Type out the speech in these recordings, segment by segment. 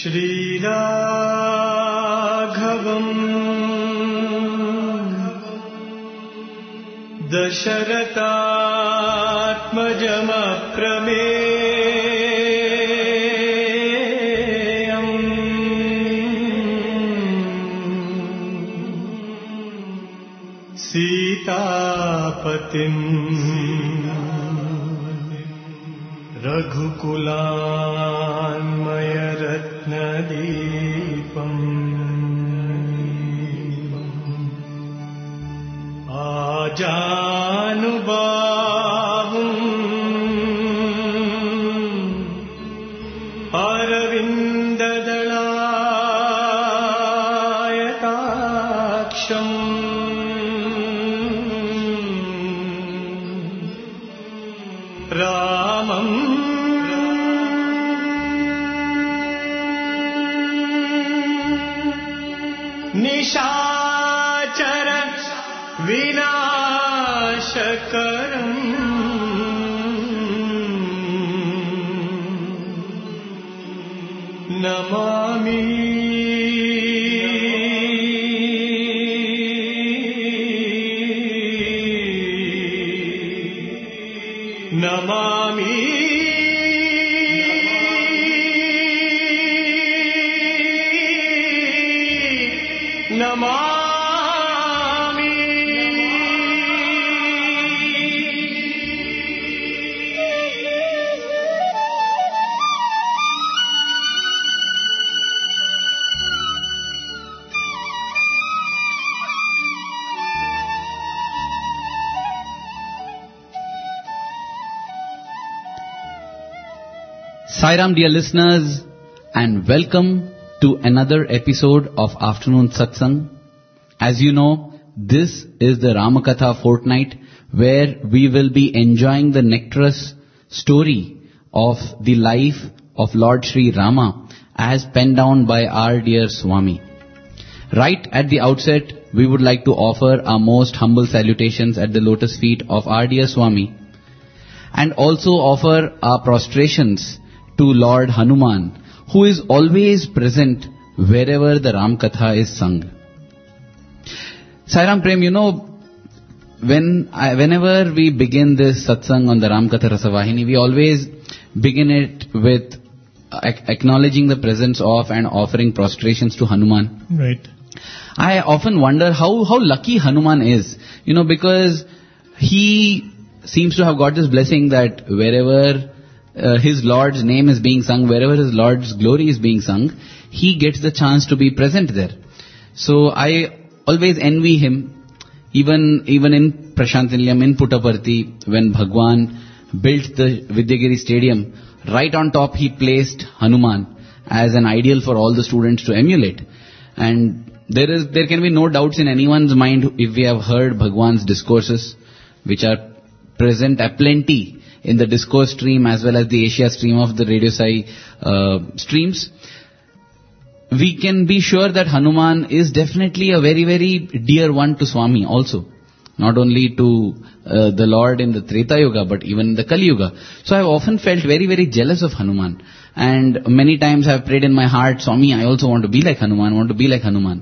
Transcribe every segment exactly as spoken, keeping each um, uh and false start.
श्रीराघवम् दशरथात्मजमप्रमेयम् सीतापतिम् रघुकुलान्मयरत्नदीपम् आजानुबाहुम् अरविन्ददलायताक्षम् रामम् निशाचर विनाशकरम् Namami Namami Namami Sai Ram, dear listeners, and welcome to another episode of Afternoon Satsang. As you know, this is the Ramakatha fortnight where we will be enjoying the nectarous story of the life of Lord Sri Rama as penned down by our dear Swami. Right at the outset, we would like to offer our most humble salutations at the lotus feet of our dear Swami and also offer our prostrations to Lord Hanuman, who is always present wherever the Ram Katha is sung. Sai Ram Prem, you know, when I, whenever we begin this satsang on the Ram Katha Rasavahini, we always begin it with acknowledging the presence of and offering prostrations to Hanuman. Right. I often wonder how, how lucky Hanuman is, you know, because he seems to have got this blessing that wherever Uh, his Lord's name is being sung, wherever his Lord's glory is being sung, he gets the chance to be present there. So I always envy him, even even in Prashantilyam, in Puttaparthi, when Bhagwan built the Vidyagiri Stadium, right on top he placed Hanuman as an ideal for all the students to emulate. And there is there can be no doubts in anyone's mind if we have heard Bhagwan's discourses, which are present aplenty in the discourse stream as well as the Asia stream of the Radio Sai uh, streams. We can be sure that Hanuman is definitely a very, very dear one to Swami also. Not only to uh, the Lord in the Treta Yuga, but even in the Kali Yuga. So I have often felt very, very jealous of Hanuman. And many times I have prayed in my heart, Swami, I also want to be like Hanuman, I want to be like Hanuman.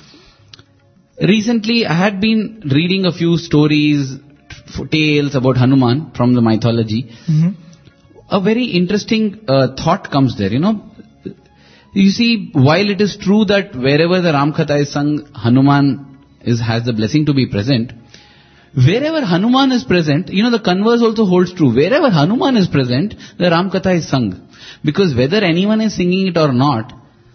Recently I had been reading a few stories, tales about Hanuman from the mythology. Mm-hmm. A very interesting uh, thought comes there, you know. You see, while it is true that wherever the Ram Katha is sung, Hanuman is, has the blessing to be present. Wherever Hanuman is present, you know, the converse also holds true. Wherever Hanuman is present, the Ram Katha is sung. Because whether anyone is singing it or not,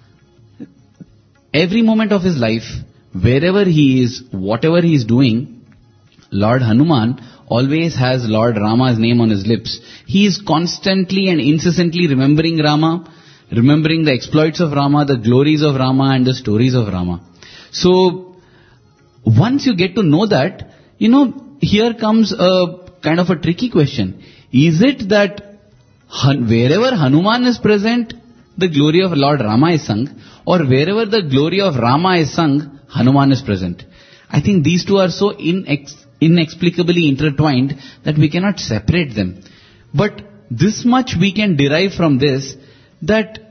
every moment of his life, wherever he is, whatever he is doing, Lord Hanuman always has Lord Rama's name on his lips. He is constantly and incessantly remembering Rama, remembering the exploits of Rama, the glories of Rama and the stories of Rama. So, once you get to know that, you know, here comes a kind of a tricky question. Is it that wherever Hanuman is present, the glory of Lord Rama is sung, or wherever the glory of Rama is sung, Hanuman is present? I think these two are so inex- inexplicably intertwined that we cannot separate them. But this much we can derive from this, that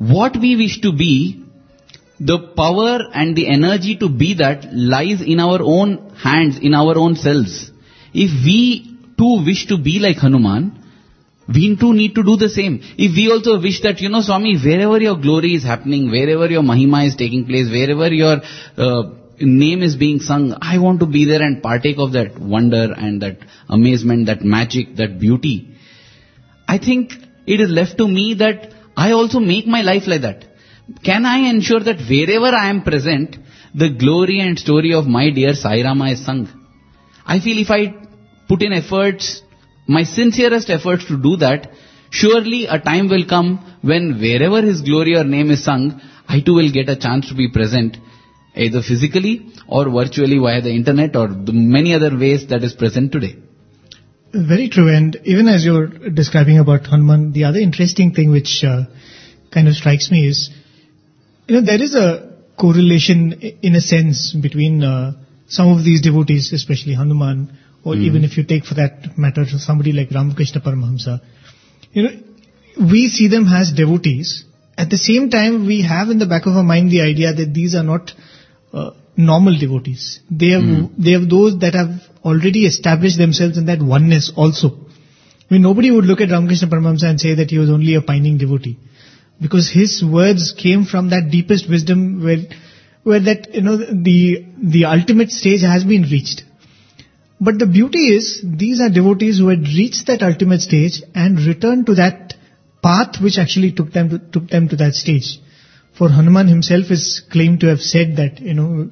what we wish to be, the power and the energy to be that lies in our own hands, in our own selves. If we too wish to be like Hanuman, we too need to do the same. If we also wish that, you know, Swami, wherever your glory is happening, wherever your Mahima is taking place, wherever your uh, name is being sung, I want to be there and partake of that wonder and that amazement, that magic, that beauty. I think it is left to me that I also make my life like that. Can I ensure that wherever I am present, the glory and story of my dear Sai Rama is sung? I feel if I put in efforts, my sincerest efforts to do that, surely a time will come when wherever his glory or name is sung, I too will get a chance to be present, either physically or virtually via the internet or the many other ways that is present today. Very true. And even as you're describing about Hanuman, the other interesting thing which uh, kind of strikes me is, you know, there is a correlation in a sense between uh, some of these devotees, especially Hanuman, or mm. even if you take for that matter somebody like Ramakrishna Paramahamsa. You know, we see them as devotees. At the same time, we have in the back of our mind the idea that these are not uh, normal devotees. They have, mm. they have those that have already established themselves in that oneness also. I mean, nobody would look at Ramakrishna Paramahamsa and say that he was only a pining devotee, because his words came from that deepest wisdom where, where that, you know, the, the ultimate stage has been reached. But the beauty is, these are devotees who had reached that ultimate stage and returned to that path which actually took them to, took them to that stage. For Hanuman himself is claimed to have said that, you know,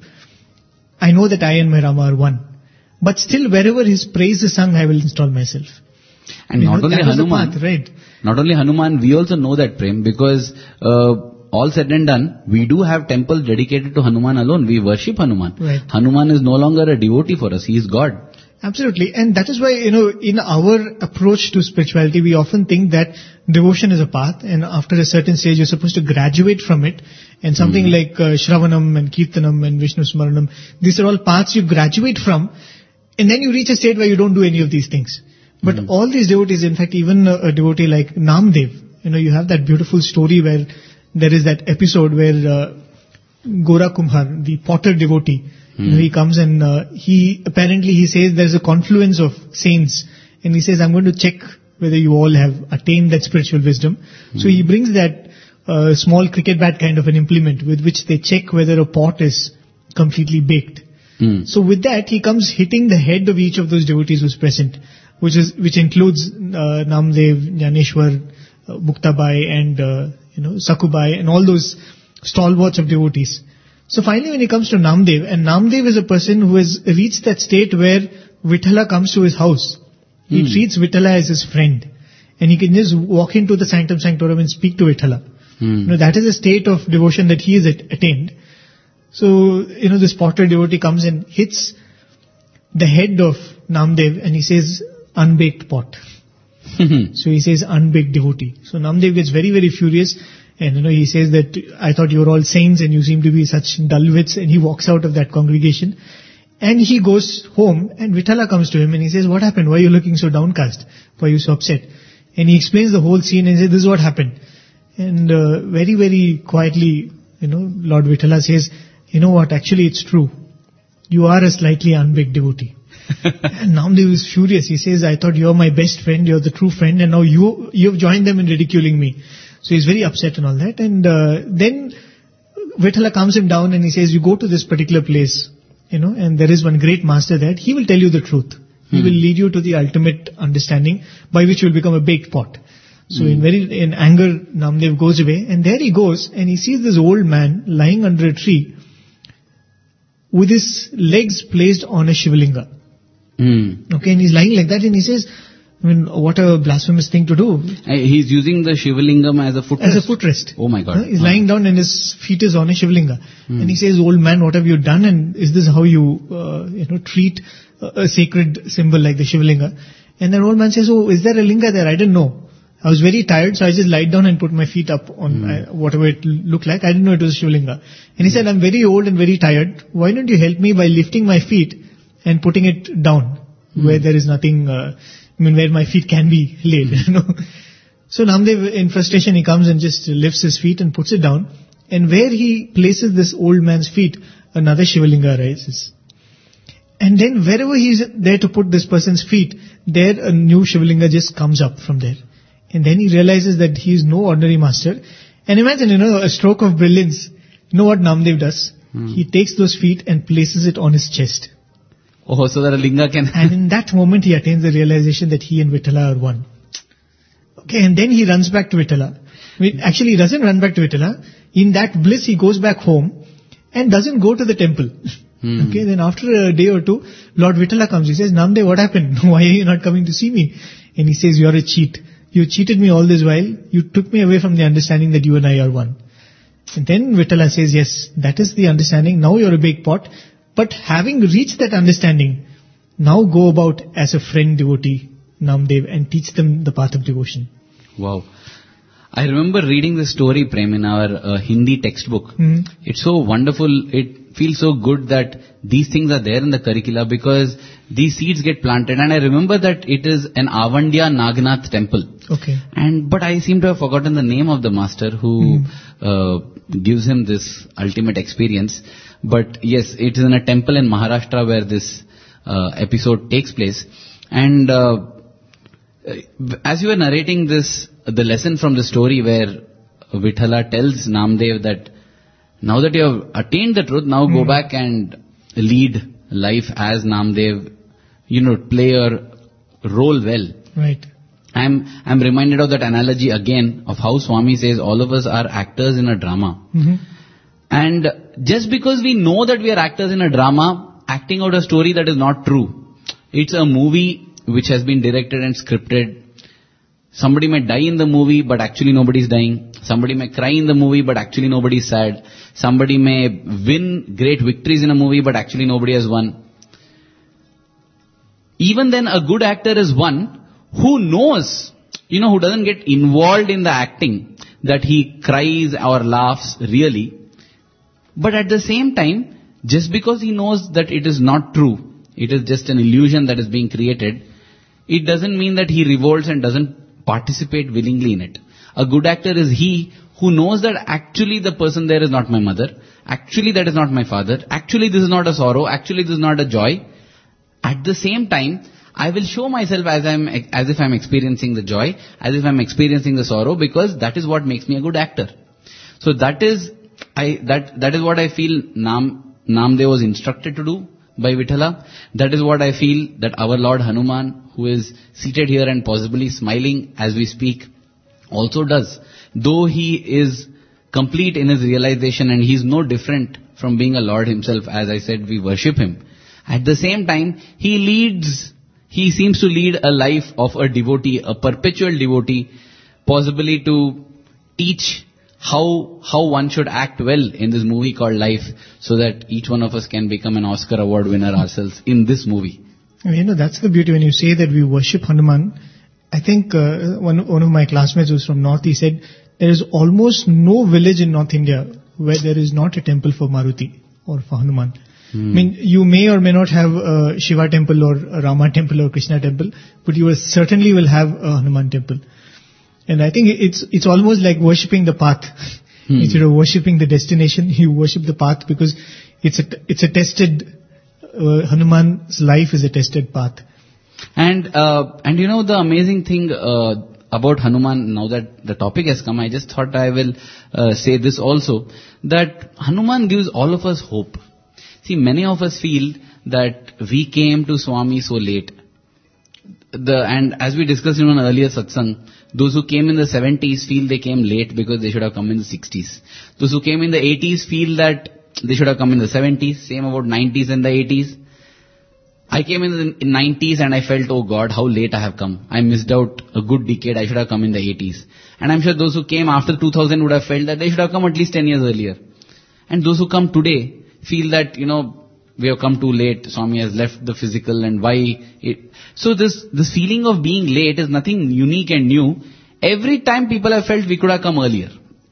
I know that I and my Rama are one, but still wherever his praise is sung, I will install myself. And you not know, only Hanuman, path, right? Not only Hanuman, we also know that, Prem, because uh, all said and done, we do have temples dedicated to Hanuman alone. We worship Hanuman. Right. Hanuman is no longer a devotee for us. He is God. Absolutely. And that is why, you know, in our approach to spirituality, we often think that devotion is a path, and after a certain stage, you're supposed to graduate from it. And something mm. like uh, Shravanam and Kirtanam and Vishnu Smaranam, these are all paths you graduate from, and then you reach a state where you don't do any of these things. But mm. all these devotees, in fact, even a, a devotee like Namdev, you know, you have that beautiful story where there is that episode where uh, Gora Kumhar, the potter devotee, mm. you know, he comes and uh, he, apparently he says there's a confluence of saints, and he says, I'm going to check whether you all have attained that spiritual wisdom. Mm. So he brings that uh, small cricket bat kind of an implement with which they check whether a pot is completely baked. Mm. So with that, he comes hitting the head of each of those devotees who's present, which is which includes uh, Namdev, Jnaneshwar, uh, Muktabai, and uh, you know Sakubai, and all those stalwarts of devotees. So finally, when he comes to Namdev, and Namdev is a person who has reached that state where Vithala comes to his house. He mm. treats Vithala as his friend, and he can just walk into the sanctum sanctorum and speak to Vithala. Mm. You know, that is a state of devotion that he has attained. So, you know, this potter devotee comes and hits the head of Namdev, and he says, unbaked pot. So he says, unbaked devotee. So Namdev gets very, very furious, and, you know, he says that, I thought you were all saints and you seem to be such dull wits, and he walks out of that congregation. And he goes home, and Vithala comes to him and he says, what happened? Why are you looking so downcast? Why are you so upset? And he explains the whole scene and says, this is what happened. And uh, very, very quietly, you know, Lord Vithala says, you know what, actually it's true. You are a slightly unbaked devotee. And Namdev is furious. He says, I thought you're my best friend, you're the true friend, and now you, you've joined them in ridiculing me. So he's very upset and all that. And uh, then Vithala calms him down and he says, you go to this particular place, you know, and there is one great master there. He will tell you the truth. He hmm. will lead you to the ultimate understanding by which you will become a baked pot. So hmm. in very, in anger, Namdev goes away, and there he goes and he sees this old man lying under a tree with his legs placed on a Shivalinga. Mm. Okay, and he's lying like that, and he says, I mean, what a blasphemous thing to do. He's using the Shivalingam as a footrest. As a footrest. Oh my God. Uh, he's oh. lying down and his feet is on a Shivalinga. Mm. And he says, old man, what have you done? And is this how you, uh, you know, treat a, a sacred symbol like the Shivalinga? And then old man says, oh, is there a linga there? I didn't know. I was very tired, so I just lied down and put my feet up on mm. uh, whatever it looked like. I didn't know it was a Shivalinga. And he said, I'm very old and very tired. Why don't you help me by lifting my feet and putting it down mm. where there is nothing, uh, I mean, where my feet can be laid, you know. So Namdev, in frustration, he comes and just lifts his feet and puts it down. And where he places this old man's feet, another Shivalinga arises. And then wherever he's there to put this person's feet, there a new Shivalinga just comes up from there. And then he realizes that he is no ordinary master. And imagine, you know, a stroke of brilliance. You know what Namdev does? Hmm. He takes those feet and places it on his chest. Oh, so that a linga can... And in that moment, he attains the realization that he and Vithala are one. Okay, and then he runs back to Vithala. Wait, actually, he doesn't run back to Vithala. In that bliss, he goes back home and doesn't go to the temple. Hmm. Okay, then after a day or two, Lord Vithala comes. He says, Namdev, what happened? Why are you not coming to see me? And he says, you're a cheat. You cheated me all this while. You took me away from the understanding that you and I are one. And then Vithala says, yes, that is the understanding. Now you're a big pot. But having reached that understanding, now go about as a friend devotee, Namdev, and teach them the path of devotion. Wow. I remember reading this story, Prem, in our uh, Hindi textbook. Mm. It's so wonderful. It feels so good that these things are there in the curricula because these seeds get planted. And I remember that it is an Avandya Nagnath temple. Okay. And but I seem to have forgotten the name of the master who Mm. uh, gives him this ultimate experience. But yes, it is in a temple in Maharashtra where this uh, episode takes place. And uh, as you were narrating this, the lesson from the story where Vithala tells Namdev that now that you have attained the truth, now go Hmm. back and lead life as Namdev, you know, play your role well. Right. I'm, I'm reminded of that analogy again of how Swami says all of us are actors in a drama. Mm-hmm. And just because we know that we are actors in a drama, acting out a story that is not true. It's a movie which has been directed and scripted. Somebody may die in the movie, but actually nobody is dying. Somebody may cry in the movie, but actually nobody is sad. Somebody may win great victories in a movie, but actually nobody has won. Even then, a good actor is one who knows, you know, who doesn't get involved in the acting, that he cries or laughs really. But at the same time, just because he knows that it is not true, it is just an illusion that is being created, it doesn't mean that he revolts and doesn't participate willingly in it. A good actor is he who knows that actually the person there is not my mother, actually that is not my father, actually this is not a sorrow, actually this is not a joy. At the same time, I will show myself as I'm, as if I'm experiencing the joy, as if I'm experiencing the sorrow, because that is what makes me a good actor. So that is, I, that, that is what I feel Nam, Namdev was instructed to do by Vithala. That is what I feel that our Lord Hanuman, who is seated here and possibly smiling as we speak, also does. Though he is complete in his realization and he is no different from being a Lord himself, as I said, we worship him. At the same time, he leads, he seems to lead a life of a devotee, a perpetual devotee, possibly to teach how how one should act well in this movie called Life, so that each one of us can become an Oscar award winner ourselves in this movie. You know, that's the beauty when you say that we worship Hanuman. I think uh, one, one of my classmates who's from North, he said, there is almost no village in North India where there is not a temple for Maruti or for Hanuman. Hmm. I mean, you may or may not have a Shiva temple or a Rama temple or Krishna temple, but you will certainly will have a Hanuman temple. And I think it's it's almost like worshipping the path. Hmm. Instead of worshipping the destination, you worship the path because it's a it's a tested uh, Hanuman's life is a tested path. And uh, and you know the amazing thing uh, about Hanuman, now that the topic has come, I just thought I will uh, say this also, that Hanuman gives all of us hope. See, many of us feel that we came to Swami so late. The and as we discussed in an earlier satsang, those who came in the seventies feel they came late because they should have come in the sixties. Those who came in the eighties feel that they should have come in the seventies. Same about nineties and the eighties. I came in the nineties and I felt, oh God, how late I have come. I missed out a good decade. I should have come in the eighties. And I'm sure those who came after two thousand would have felt that they should have come at least ten years earlier. And those who come today feel that, you know, we have come too late. Swami has left the physical and why it. So this, this feeling of being late is nothing unique and new. Every time people have felt we could have come earlier.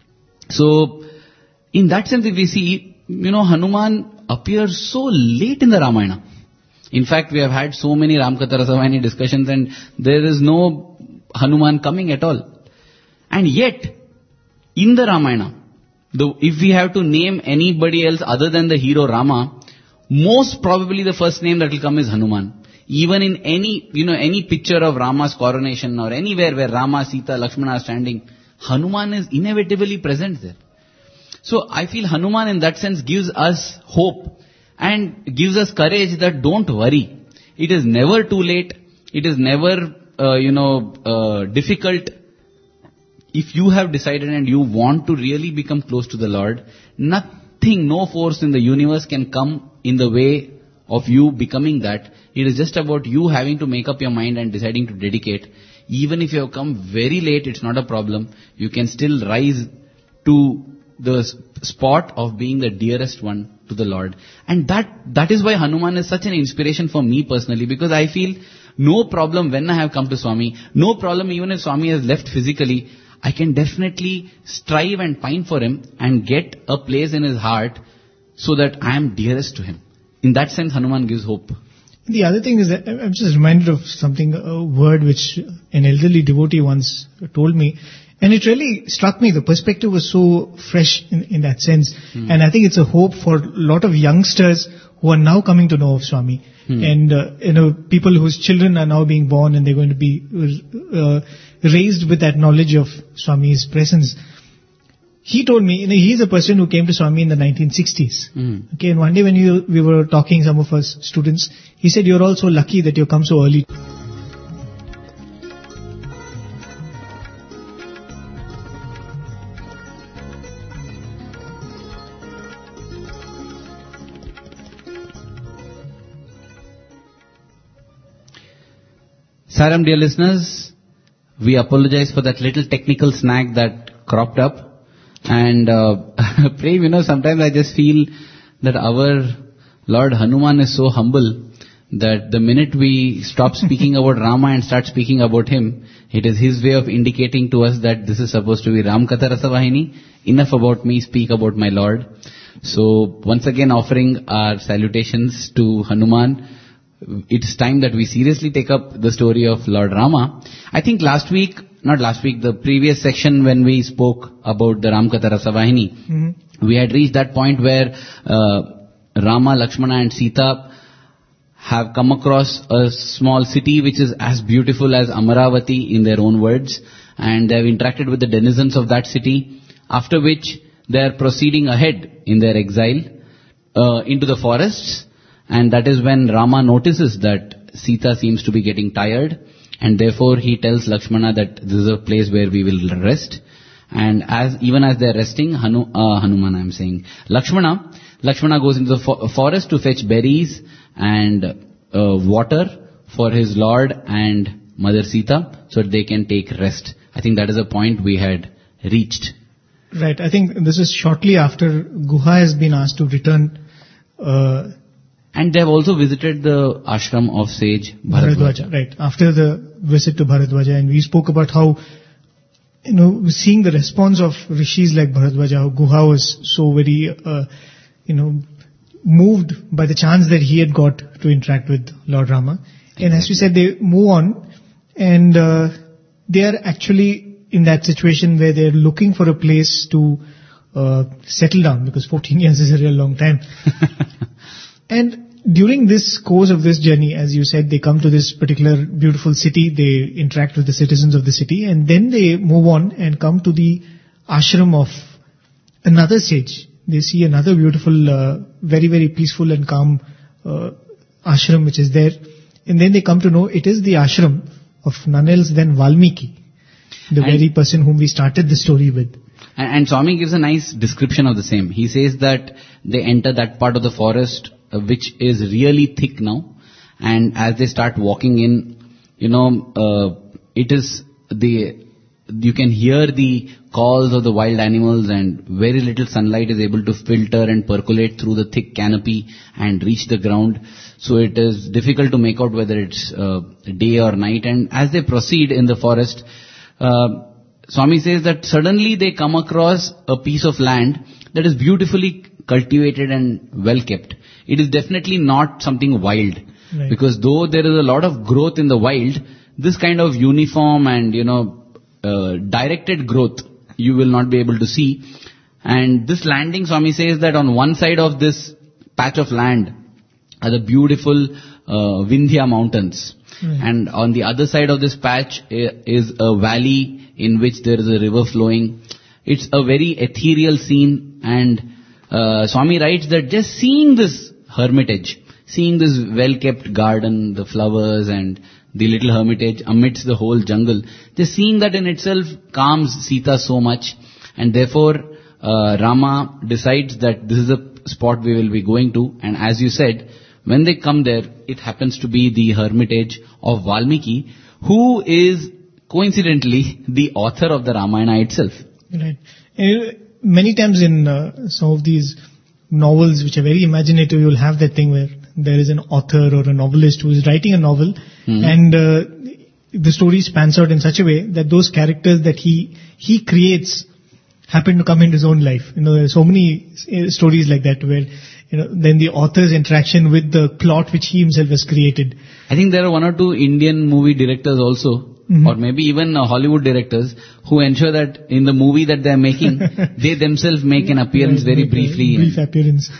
So in that sense, if we see, you know, Hanuman appears so late in the Ramayana. In fact, we have had so many Ramkatha Rasavani discussions and there is no Hanuman coming at all. And yet, in the Ramayana, the, if we have to name anybody else other than the hero Rama, most probably the first name that will come is Hanuman. Even in any, you know, any picture of Rama's coronation or anywhere where Rama, Sita, Lakshmana are standing, Hanuman is inevitably present there. So I feel Hanuman in that sense gives us hope and gives us courage that don't worry. It is never too late. It is never, uh, you know, uh, difficult. If you have decided and you want to really become close to the Lord, nothing, no force in the universe can come in the way of you becoming that. It is just about you having to make up your mind and deciding to dedicate. Even if you have come very late, it's not a problem. You can still rise to the spot of being the dearest one to the Lord. And that, that is why Hanuman is such an inspiration for me personally, because I feel no problem when I have come to Swami, no problem even if Swami has left physically, I can definitely strive and pine for him and get a place in his heart so that I am dearest to him. In that sense, Hanuman gives hope. The other thing is that I'm just reminded of something, a word which an elderly devotee once told me, and it really struck me. The perspective was so fresh in, in that sense. Hmm. And I think it's a hope for a lot of youngsters who are now coming to know of Swami. Hmm. And, uh, you know, people whose children are now being born and they're going to be uh, raised with that knowledge of Swami's presence. He told me, you know, he's a person who came to Swami in the nineteen sixties. Mm. Okay, and one day when you, we were talking, some of us students, he said, you're all so lucky that you come so early. Saram, dear listeners, we apologize for that little technical snag that cropped up. And uh, Prem, you know, sometimes I just feel that our Lord Hanuman is so humble that the minute we stop speaking about Rama and start speaking about him, it is his way of indicating to us that this is supposed to be Ram Katha Rasavahini. Enough about me, speak about my Lord. So once again offering our salutations to Hanuman. It's time that we seriously take up the story of Lord Rama. I think last week, not last week, the previous section when we spoke about the Ram Katha Rasavahini, mm-hmm. we had reached that point where uh, Rama, Lakshmana and Sita have come across a small city which is as beautiful as Amaravati in their own words, and they have interacted with the denizens of that city, after which they are proceeding ahead in their exile uh, into the forests. And that is when Rama notices that Sita seems to be getting tired, and therefore he tells Lakshmana that this is a place where we will rest. And as even as they are resting, Hanu, uh, Hanuman I am saying, Lakshmana, Lakshmana goes into the fo- forest to fetch berries and uh, water for his lord and Mother Sita so that they can take rest. I think that is a point we had reached. Right. I think this is shortly after Guha has been asked to return. Uh, And they have also visited the ashram of sage Bharadwaja. Bharadwaja. Right. After the visit to Bharadwaja, and we spoke about how, you know, seeing the response of rishis like Bharadwaja, how Guha was so very, uh, you know, moved by the chance that he had got to interact with Lord Rama. Exactly. And as we said, they move on, and uh, they are actually in that situation where they're looking for a place to uh, settle down, because fourteen years is a real long time. And during this course of this journey, as you said, they come to this particular beautiful city, they interact with the citizens of the city, and then they move on and come to the ashram of another sage. They see another beautiful, uh, very, very peaceful and calm uh, ashram which is there. And then they come to know it is the ashram of none else than Valmiki, the and very person whom we started the story with. And, and Swami gives a nice description of the same. He says that they enter that part of the forest uh, which is really thick now, and as they start walking in, you know, uh, it is the, you can hear the calls of the wild animals, and very little sunlight is able to filter and percolate through the thick canopy and reach the ground. So it is difficult to make out whether it's uh, day or night. And as they proceed in the forest, uh, Swami says that suddenly they come across a piece of land that is beautifully cultivated and well kept. It is definitely not something wild. Right. Because though there is a lot of growth in the wild, this kind of uniform and, you know, uh, directed growth you will not be able to see. And this landing, Swami says that on one side of this patch of land are the beautiful uh, Vindhya mountains. Mm. And on the other side of this patch is a valley in which there is a river flowing. It's a very ethereal scene, and uh, Swami writes that just seeing this hermitage, seeing this well-kept garden, the flowers and the little hermitage amidst the whole jungle, just seeing that in itself calms Sita so much, and therefore uh, Rama decides that this is a spot we will be going to. And as you said, when they come there, it happens to be the hermitage of Valmiki, who is coincidentally the author of the Ramayana itself. Right. Uh, many times in uh, some of these novels which are very imaginative, you'll have that thing where there is an author or a novelist who is writing a novel, mm-hmm. and uh, the story spans out in such a way that those characters that he he creates happen to come into his own life. You know, there are so many uh, stories like that where, you know, then the author's interaction with the plot which he himself has created. I think there are one or two Indian movie directors also, mm-hmm. or maybe even uh, Hollywood directors, who ensure that in the movie that they are making, they themselves make an appearance very briefly. Brief appearance.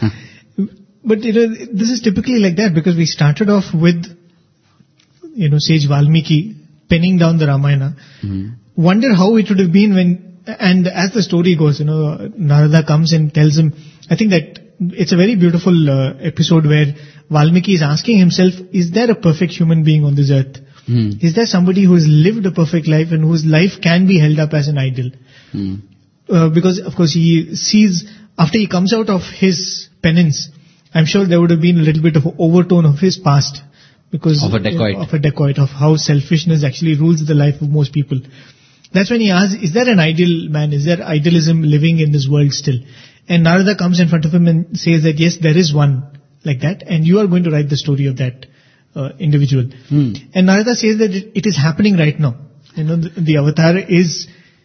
But you know, this is typically like that, because we started off with, you know, Sage Valmiki penning down the Ramayana. Mm-hmm. Wonder how it would have been when, and as the story goes, you know, Narada comes and tells him, I think that it's a very beautiful uh, episode where Valmiki is asking himself, is there a perfect human being on this earth? Mm. Is there somebody who has lived a perfect life and whose life can be held up as an ideal? Mm. Uh, because, of course, he sees, after he comes out of his penance, I'm sure there would have been a little bit of an overtone of his past. Because of a dacoit. Of a dacoit, of how selfishness actually rules the life of most people. That's when he asks, is there an ideal man? Is there idealism living in this world still? And Narada comes in front of him and says that, yes, there is one like that, and you are going to write the story of that uh, individual. Hmm. And Narada says that it, it is happening right now. You know, the, the avatar is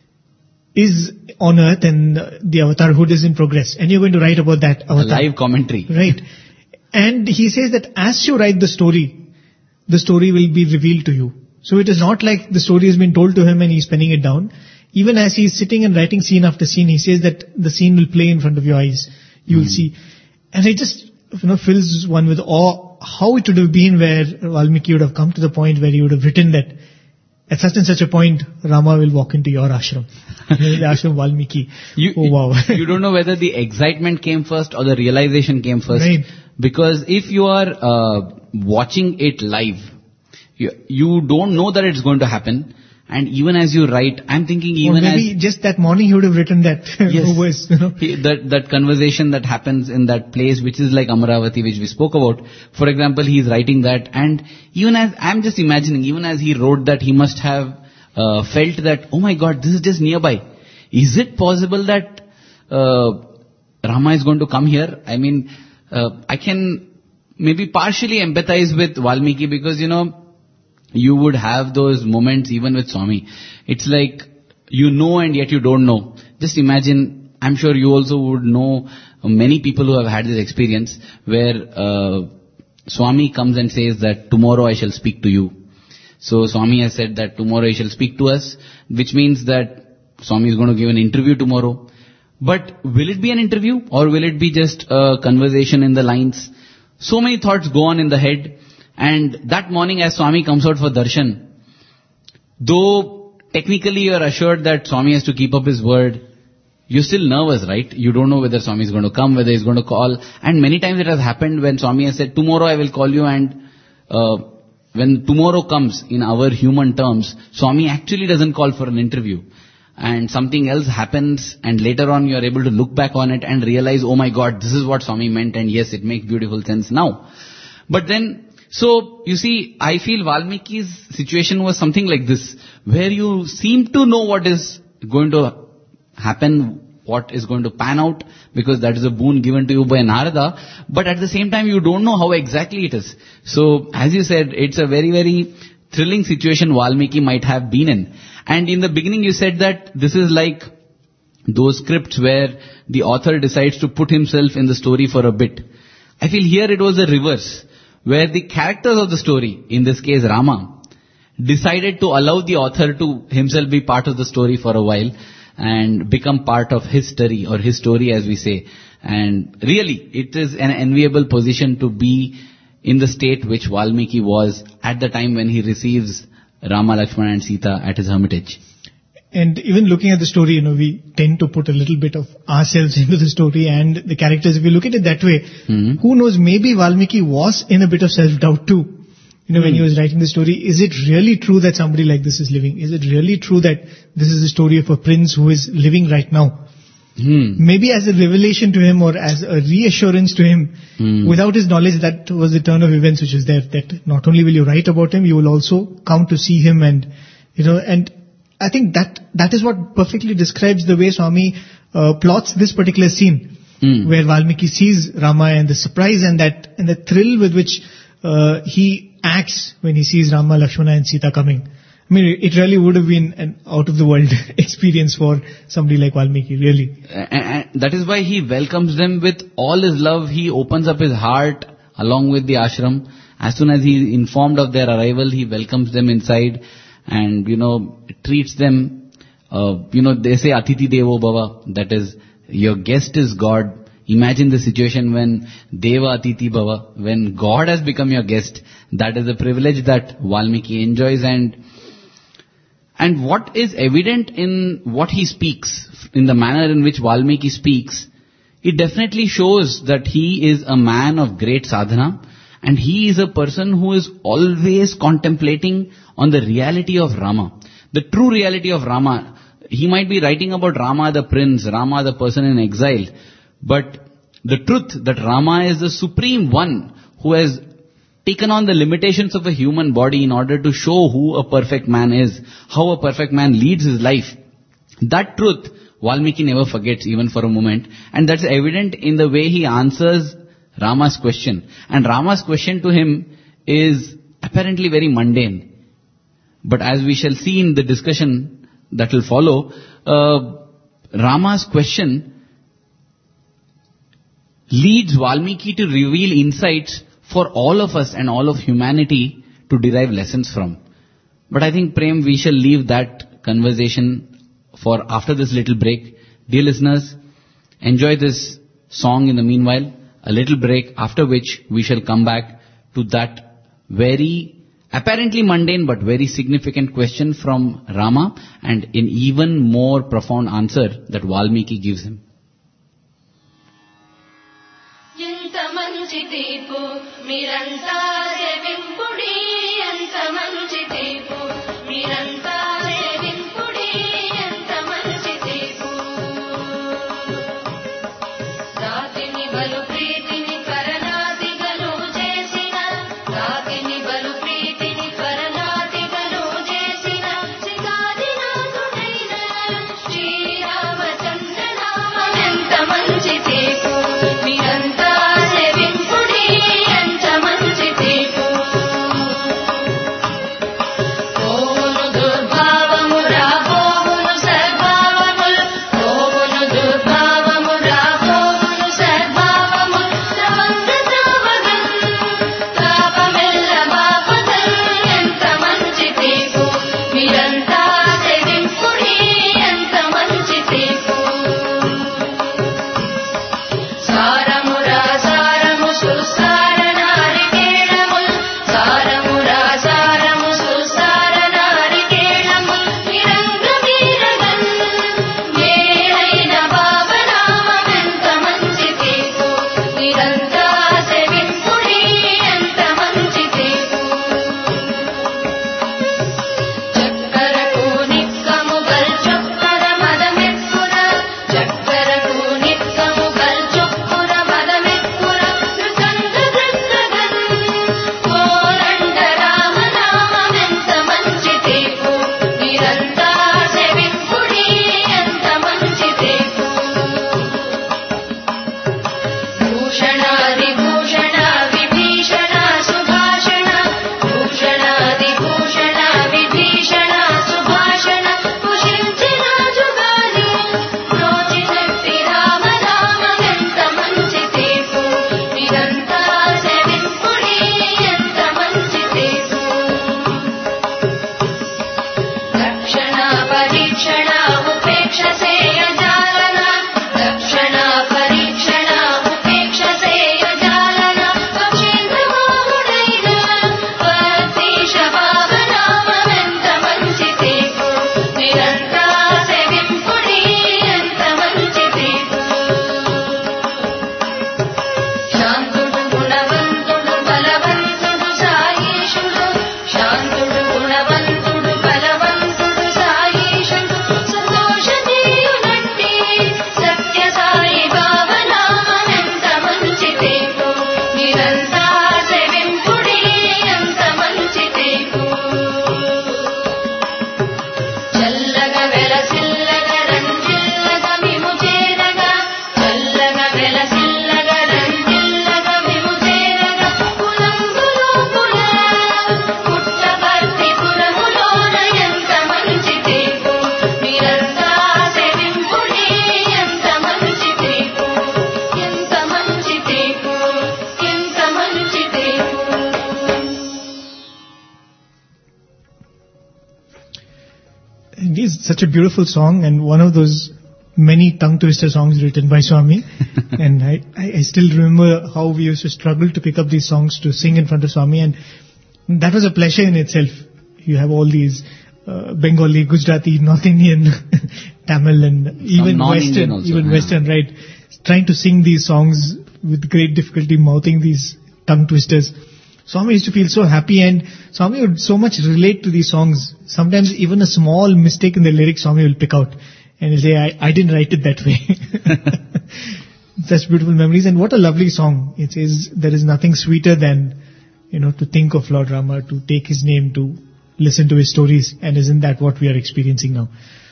is on earth, and uh, the avatarhood is in progress, and you're going to write about that avatar. A live commentary. Right. And he says that as you write the story, the story will be revealed to you. So it is not like the story has been told to him and he's penning it down. Even as he's sitting and writing scene after scene, he says that the scene will play in front of your eyes. You will mm. see. And it just, you know, fills one with awe how it would have been where Valmiki would have come to the point where he would have written that at such and such a point, Rama will walk into your ashram. The ashram Valmiki. You, oh wow. You don't know whether the excitement came first or the realization came first. Right. Because if you are uh, watching it live, you, you don't know that it's going to happen. And even as you write, I'm thinking even or maybe as... just that morning he would have written that. Yes. was, you know. he, that, that conversation that happens in that place, which is like Amaravati, which we spoke about. For example, he's writing that, and even as, I'm just imagining, even as he wrote that, he must have uh, felt that, oh my God, this is just nearby. Is it possible that uh, Rama is going to come here? I mean, uh, I can maybe partially empathize with Valmiki, because, you know, you would have those moments even with Swami. It's like, you know and yet you don't know. Just imagine, I'm sure you also would know many people who have had this experience, where uh, Swami comes and says that tomorrow I shall speak to you. So Swami has said that tomorrow he shall speak to us, which means that Swami is going to give an interview tomorrow. But will it be an interview, or will it be just a conversation in the lines? So many thoughts go on in the head. And that morning as Swami comes out for darshan, though technically you are assured that Swami has to keep up his word, you're still nervous, right? You don't know whether Swami is going to come, whether he's going to call. And many times it has happened when Swami has said, tomorrow I will call you, and uh, when tomorrow comes in our human terms, Swami actually doesn't call for an interview. And something else happens, and later on you are able to look back on it and realize, oh my God, this is what Swami meant, and yes, it makes beautiful sense now. But then, so, you see, I feel Valmiki's situation was something like this, where you seem to know what is going to happen, what is going to pan out, because that is a boon given to you by Narada, but at the same time you don't know how exactly it is. So, as you said, it's a very, very thrilling situation Valmiki might have been in. And in the beginning you said that this is like those scripts where the author decides to put himself in the story for a bit. I feel here it was the reverse, where the characters of the story, in this case Rama, decided to allow the author to himself be part of the story for a while and become part of his story or his story as we say. And really, it is an enviable position to be in the state which Valmiki was at the time when he receives Rama, Lakshmana and Sita at his hermitage. And even looking at the story, you know, we tend to put a little bit of ourselves into the story and the characters. If you look at it that way, Mm-hmm. who knows, maybe Valmiki was in a bit of self-doubt too. You know, when he was writing the story, is it really true that somebody like this is living? Is it really true that this is the story of a prince who is living right now? Hmm. Maybe as a revelation to him or as a reassurance to him, Hmm. without his knowledge, that was the turn of events which was there, that not only will you write about him, you will also come to see him and, you know, and I think that, that is what perfectly describes the way Swami uh, plots this particular scene, Hmm. where Valmiki sees Rama and the surprise and that, and the thrill with which uh, he acts when he sees Rama, Lakshmana and Sita coming. I mean, it really would have been an out-of-the-world experience for somebody like Valmiki, really. And, and that is why he welcomes them with all his love. He opens up his heart along with the ashram. As soon as he is informed of their arrival, he welcomes them inside and, you know, treats them, uh, you know, they say Atiti Devo Bhava, that is, your guest is God. Imagine the situation when Deva Atiti Bhava, when God has become your guest. That is a privilege that Valmiki enjoys. And And what is evident in what he speaks, in the manner in which Valmiki speaks, it definitely shows that he is a man of great sadhana and he is a person who is always contemplating on the reality of Rama. The true reality of Rama. He might be writing about Rama the prince, Rama the person in exile, but the truth that Rama is the supreme one who has taken on the limitations of a human body in order to show who a perfect man is, how a perfect man leads his life. That truth, Valmiki never forgets even for a moment. And that's evident in the way he answers Rama's question. And Rama's question to him is apparently very mundane. But as we shall see in the discussion that will follow, uh, Rama's question leads Valmiki to reveal insights for all of us and all of humanity to derive lessons from. But I think, Prem, we shall leave that conversation for after this little break. Dear listeners, enjoy this song in the meanwhile, a little break, after which we shall come back to that very apparently mundane but very significant question from Rama and an even more profound answer that Valmiki gives him. తీపు మీరంతా సేవింపుడి ఎంత మంచి తీపు మీరంతా సేవింపుడి ఎంత మంచి తీపు రాతిని బలు ప్రీతిని కరణాదిగలు చేసిన రాతిని బలు ప్రీతిని కరణాదిగలు చేసిన శ్రీకాదినాథుడైన శ్రీరామచంద్ర నామం ఎంత మంచి తీపు మీరంతా సేవింపుడి ఎంత మంచి తీపు It is such a beautiful song and one of those many tongue twister songs written by Swami. And I, I I still remember how we used to struggle to pick up these songs to sing in front of Swami, and that was a pleasure in itself. You have all these uh, Bengali, Gujarati, North Indian, Tamil, and even non-Indian Western, also, even yeah. Western, right? Trying to sing these songs with great difficulty, mouthing these tongue twisters. Swami used to feel so happy, and Swami would so much relate to these songs. Sometimes even a small mistake in the lyrics Swami will pick out and he'll say, I, I didn't write it that way. Such beautiful memories, and what a lovely song. It says there is nothing sweeter than, you know, to think of Lord Rama, to take his name, to listen to his stories, and isn't that what we are experiencing now?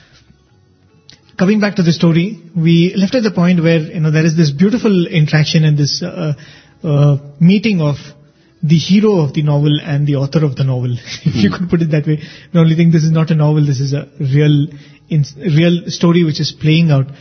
Coming back to the story, we left at the point where, you know, there is this beautiful interaction and this uh, uh, meeting of the hero of the novel and the author of the novel, if you could put it that way. The only thing, this is not a novel, this is a real, in, real story which is playing out.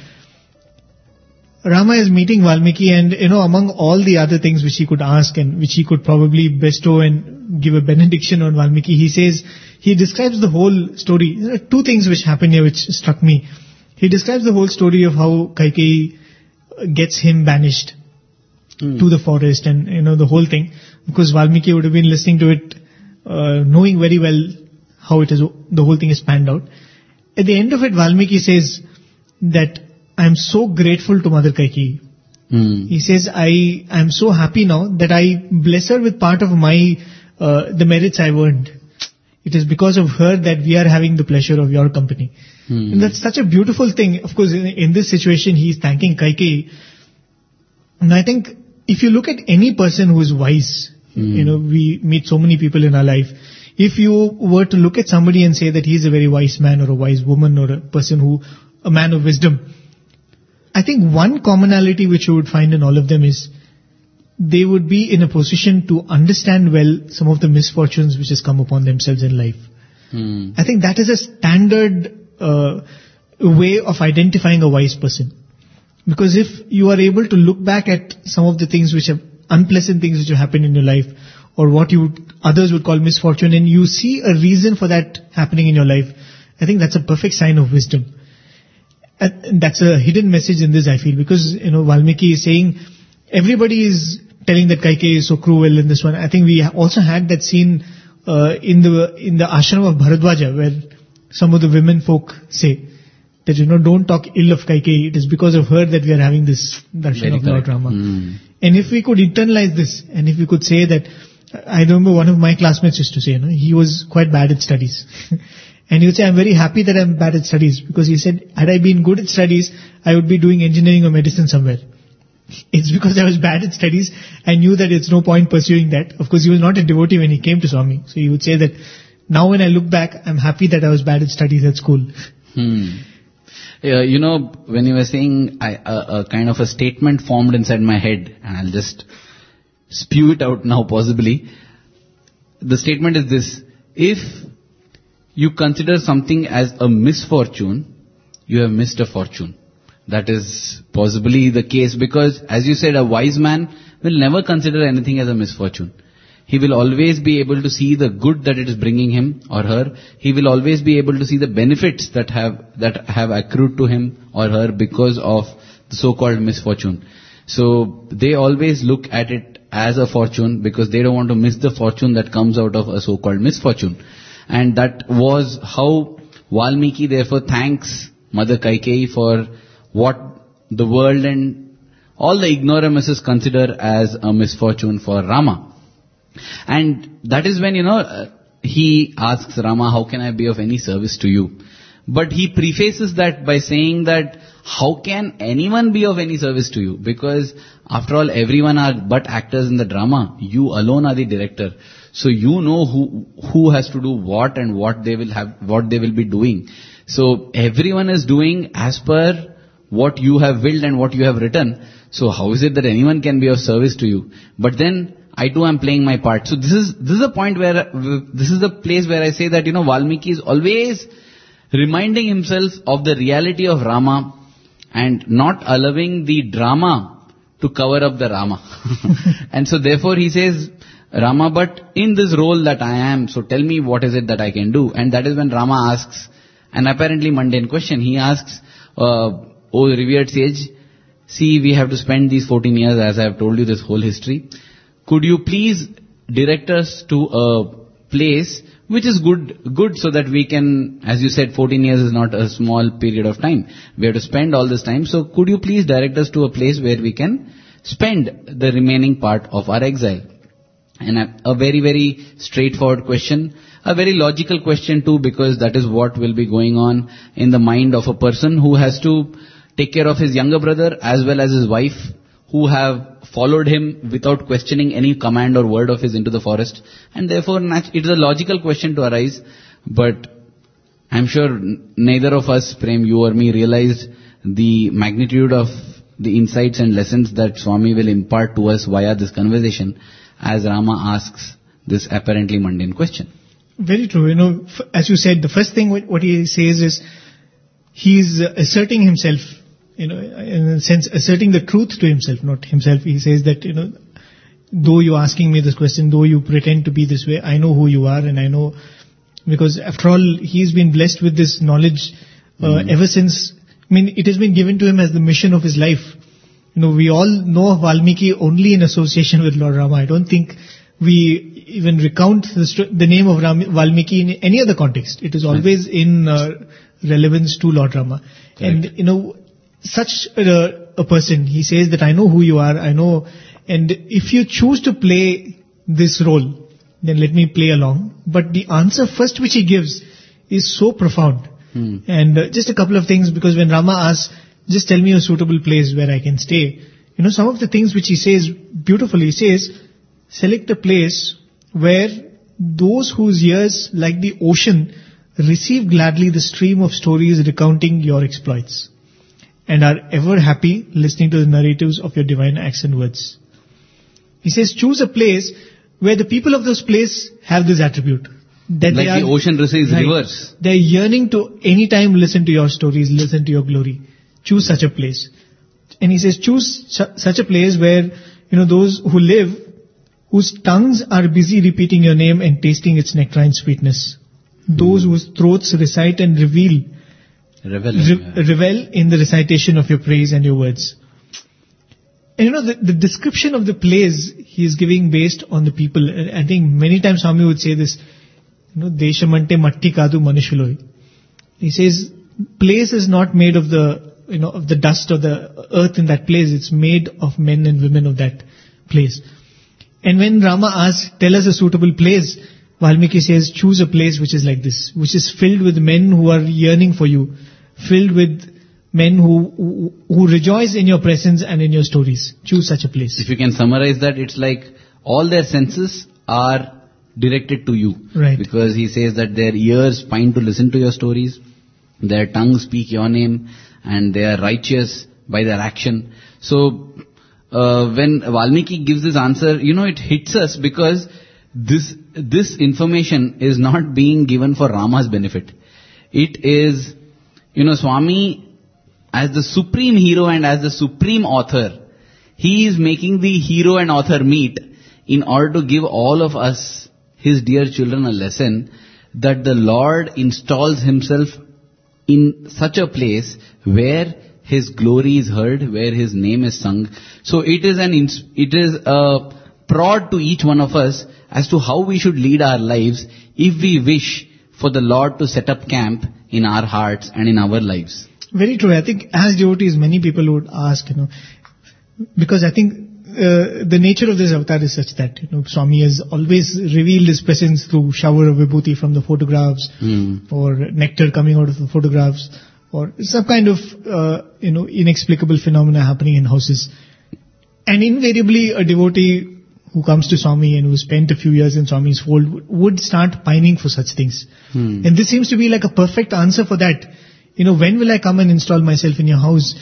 Rama is meeting Valmiki, and, you know, among all the other things which he could ask and which he could probably bestow and give a benediction on Valmiki, he says, he describes the whole story. There are two things which happen here which struck me. He describes the whole story of how Kaikeyi gets him banished mm. to the forest, and, you know, the whole thing. Because Valmiki would have been listening to it, uh, knowing very well how it is, the whole thing is panned out. At the end of it, Valmiki says that I am so grateful to Mother Kaikeyi. Mm. He says, I am so happy now that I bless her with part of my, uh, the merits I've earned. It is because of her that we are having the pleasure of your company. Mm. And that's such a beautiful thing. Of course, in, in this situation, he is thanking Kaikeyi. And I think if you look at any person who is wise, mm. you know, we meet so many people in our life. If you were to look at somebody and say that he is a very wise man or a wise woman or a person who, a man of wisdom, I think one commonality which you would find in all of them is they would be in a position to understand well some of the misfortunes which has come upon themselves in life. Mm. I think that is a standard uh, way of identifying a wise person. Because if you are able to look back at some of the things which have, unpleasant things which have happened in your life, or what you would, others would call misfortune, and you see a reason for that happening in your life, I think that's a perfect sign of wisdom. And that's a hidden message in this, I feel, because, you know, Valmiki is saying, everybody is telling that Kaikeyi is so cruel in this one. I think we also had that scene uh, in the in the ashram of Bharadwaja, where some of the women folk say that, you know, don't talk ill of Kaikeyi. It is because of her that we are having this darshan Very of Lord correct. Rama. Mm. And if we could internalize this, and if we could say that, I remember one of my classmates used to say, you know, he was quite bad at studies. And he would say, I'm very happy that I'm bad at studies, because he said, had I been good at studies, I would be doing engineering or medicine somewhere. It's because I was bad at studies, I knew that it's no point pursuing that. Of course, he was not a devotee when he came to Swami. So he would say that, now when I look back, I'm happy that I was bad at studies at school. Hmm. Yeah, you know, when you were saying, I, a, a kind of a statement formed inside my head, and I'll just spew it out now possibly. The statement is this: if you consider something as a misfortune, you have missed a fortune. That is possibly the case, because, as you said, a wise man will never consider anything as a misfortune. He will always be able to see the good that it is bringing him or her. He will always be able to see the benefits that have that have accrued to him or her because of the so-called misfortune. So they always look at it as a fortune, because they don't want to miss the fortune that comes out of a so-called misfortune. And that was how Valmiki therefore thanks Mother Kaikeyi for what the world and all the ignoramuses consider as a misfortune for Rama. And that is when, you know, uh, he asks Rama, how can I be of any service to you? But he prefaces that by saying that, how can anyone be of any service to you? Because after all, everyone are but actors in the drama. You alone are the director. So you know who who has to do what and what they will have, what they will be doing. So everyone is doing as per what you have willed and what you have written. So how is it that anyone can be of service to you? But then I too am playing my part. So this is this is a point where this is the place where I say that, you know, Valmiki is always reminding himself of the reality of Rama and not allowing the drama to cover up the Rama. And so therefore he says, Rama, but in this role that I am, so tell me what is it that I can do? And that is when Rama asks, an apparently mundane question. He asks, uh, "Oh, revered sage, see, we have to spend these fourteen years, as I have told you this whole history. Could you please direct us to a place which is good, good so that we can, as you said, fourteen years is not a small period of time. We have to spend all this time. So could you please direct us to a place where we can spend the remaining part of our exile?" And a, a very, very straightforward question, a very logical question too, because that is what will be going on in the mind of a person who has to take care of his younger brother as well as his wife, who have followed him without questioning any command or word of his into the forest. And therefore, it is a logical question to arise. But I'm sure neither of us, Prem, you or me, realized the magnitude of the insights and lessons that Swami will impart to us via this conversation as Rama asks this apparently mundane question. Very true. You know, f- as you said, the first thing what what he says is he's uh, asserting himself, you know, in a sense, asserting the truth to himself, not himself. He says that, you know, though you're asking me this question, though you pretend to be this way, I know who you are, and I know, because after all, he's been blessed with this knowledge uh, mm-hmm. ever since, I mean, it has been given to him as the mission of his life. You know, we all know of Valmiki only in association with Lord Rama. I don't think we even recount the, st- the name of Ram- Valmiki in any other context. It is always in uh, relevance to Lord Rama. Correct. And, you know, such a, a person, he says that I know who you are, I know, and if you choose to play this role, then let me play along. But the answer first which he gives is so profound. Hmm. And uh, just a couple of things, because when Rama asks, just tell me a suitable place where I can stay, you know, some of the things which he says beautifully, he says, select a place where those whose ears, like the ocean, receive gladly the stream of stories recounting your exploits, and are ever happy listening to the narratives of your divine acts and words. He says, choose a place where the people of those place have this attribute. That like they are, the ocean receives right, rivers. They're yearning to any time listen to your stories, listen to your glory. Choose such a place. And he says, choose su- such a place where, you know, those who live, whose tongues are busy repeating your name and tasting its nectarine sweetness. Those whose throats recite and reveal Revel, re- yeah. revel in the recitation of your praise and your words. And you know, the, the description of the place he is giving based on the people. And I think many times Swami would say this, you know, Deshamante Matti Kadu Manishuloi. He says, place is not made of the, you know, of the dust of the earth in that place. It's made of men and women of that place. And when Rama asks, tell us a suitable place, Valmiki says, choose a place which is like this, which is filled with men who are yearning for you, filled with men who, who, who rejoice in your presence and in your stories. Choose such a place. If you can summarize that, it's like all their senses are directed to you. Right. Because he says that their ears pine to listen to your stories, their tongues speak your name, and they are righteous by their action. So, uh, when Valmiki gives this answer, you know, it hits us because this, this information is not being given for Rama's benefit. It is, you know, Swami, as the supreme hero and as the supreme author, he is making the hero and author meet in order to give all of us, his dear children, a lesson that the Lord installs himself in such a place where his glory is heard, where his name is sung. So it is an, it is a prod to each one of us as to how we should lead our lives if we wish for the Lord to set up camp in our hearts and in our lives. Very true. I think as devotees, many people would ask, you know, because I think uh, the nature of this avatar is such that, you know, Swami has always revealed his presence through shower of vibhuti from the photographs, mm. or nectar coming out of the photographs, or some kind of, uh, you know, inexplicable phenomena happening in houses. And invariably, a devotee who comes to Swami and who spent a few years in Swami's fold would start pining for such things. Hmm. And this seems to be like a perfect answer for that. You know, when will I come and install myself in your house?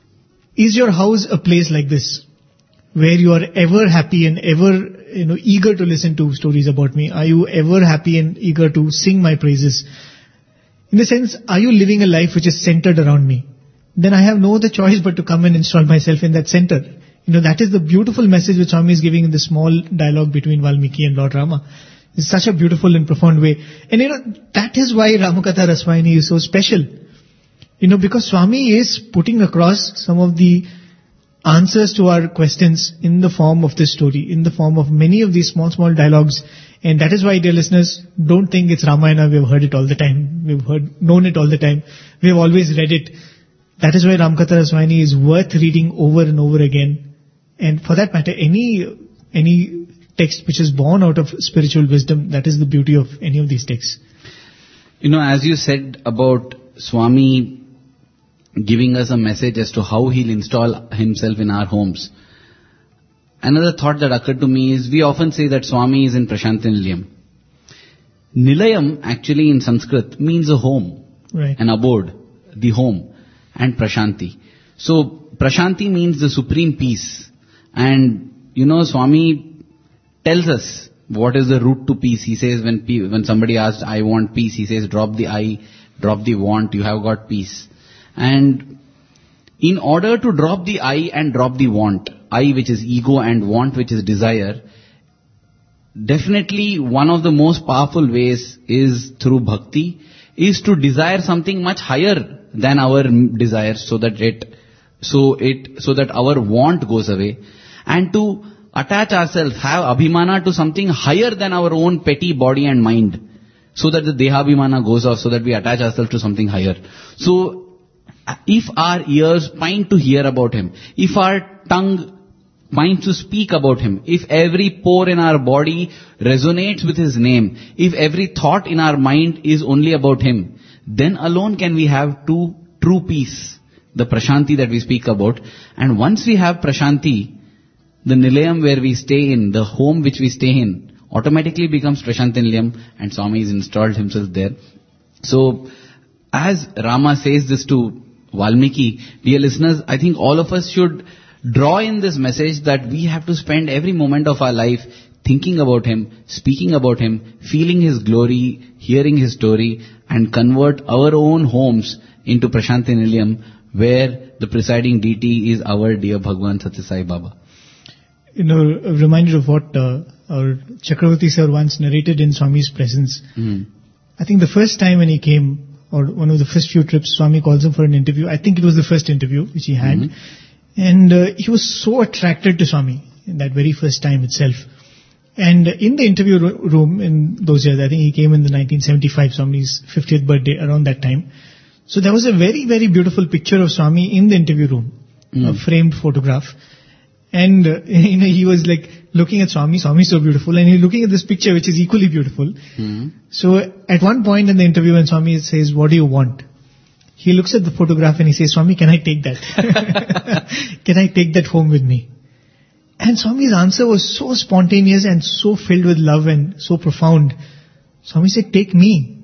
Is your house a place like this, where you are ever happy and ever, you know, eager to listen to stories about me? Are you ever happy and eager to sing my praises? In the sense, are you living a life which is centered around me? Then I have no other choice but to come and install myself in that center. You know, that is the beautiful message which Swami is giving in the small dialogue between Valmiki and Lord Rama. in such a beautiful and profound way. And you know, that is why Ramakatha Rasvayini is so special. You know, because Swami is putting across some of the answers to our questions in the form of this story, in the form of many of these small, small dialogues. And that is why, dear listeners, don't think it's Ramayana, we've heard it all the time, we've heard, known it all the time, we've always read it. That is why Ramakatha Rasvayini is worth reading over and over again. And for that matter, any, any text which is born out of spiritual wisdom, that is the beauty of any of these texts. You know, as you said about Swami giving us a message as to how he'll install himself in our homes, another thought that occurred to me is we often say that Swami is in Prashanti Nilayam. Nilayam actually in Sanskrit means a home, Right. an abode, the home, and Prashanti. So Prashanti means the supreme peace. And you know, Swami tells us what is the route to peace. He says when pe- when somebody asks, I want peace, he says drop the I, drop the want, you have got peace. And in order to drop the I and drop the want, I which is ego and want which is desire, definitely one of the most powerful ways is through bhakti, is to desire something much higher than our desires, so that it, so it, so that our want goes away, and to attach ourselves, have abhimana to something higher than our own petty body and mind, so that the dehabhimana goes off, so that we attach ourselves to something higher. So, if our ears pine to hear about him, if our tongue pines to speak about him, if every pore in our body resonates with his name, if every thought in our mind is only about him, then alone can we have true, true peace, the Prashanti that we speak about. And once we have Prashanti, the Nilayam where we stay in, the home which we stay in, automatically becomes Prashanti Nilayam, and Swami has installed himself there. So, as Rama says this to Valmiki, dear listeners, I think all of us should draw in this message that we have to spend every moment of our life thinking about him, speaking about him, feeling his glory, hearing his story, and convert our own homes into Prashanti Nilayam, where the presiding deity is our dear Bhagwan Satya Sai Baba. You know, reminded of what uh, our Chakravarti sir once narrated in Swami's presence. Mm. I think the first time when he came, or one of the first few trips, Swami calls him for an interview. I think it was the first interview which he had. Mm-hmm. And uh, he was so attracted to Swami in that very first time itself. And in the interview ro- room in those years, I think he came in the nineteen seventy-five, Swami's fiftieth birthday, around that time. So there was a very, very beautiful picture of Swami in the interview room, Mm. a framed photograph. And uh, you know, he was like looking at Swami, Swami is so beautiful, and he's looking at this picture which is equally beautiful. Mm. So at one point in the interview when Swami says, what do you want? He looks at the photograph and he says, Swami, can I take that? Can I take that home with me? And Swami's answer was so spontaneous and so filled with love and so profound. Swami said, take me.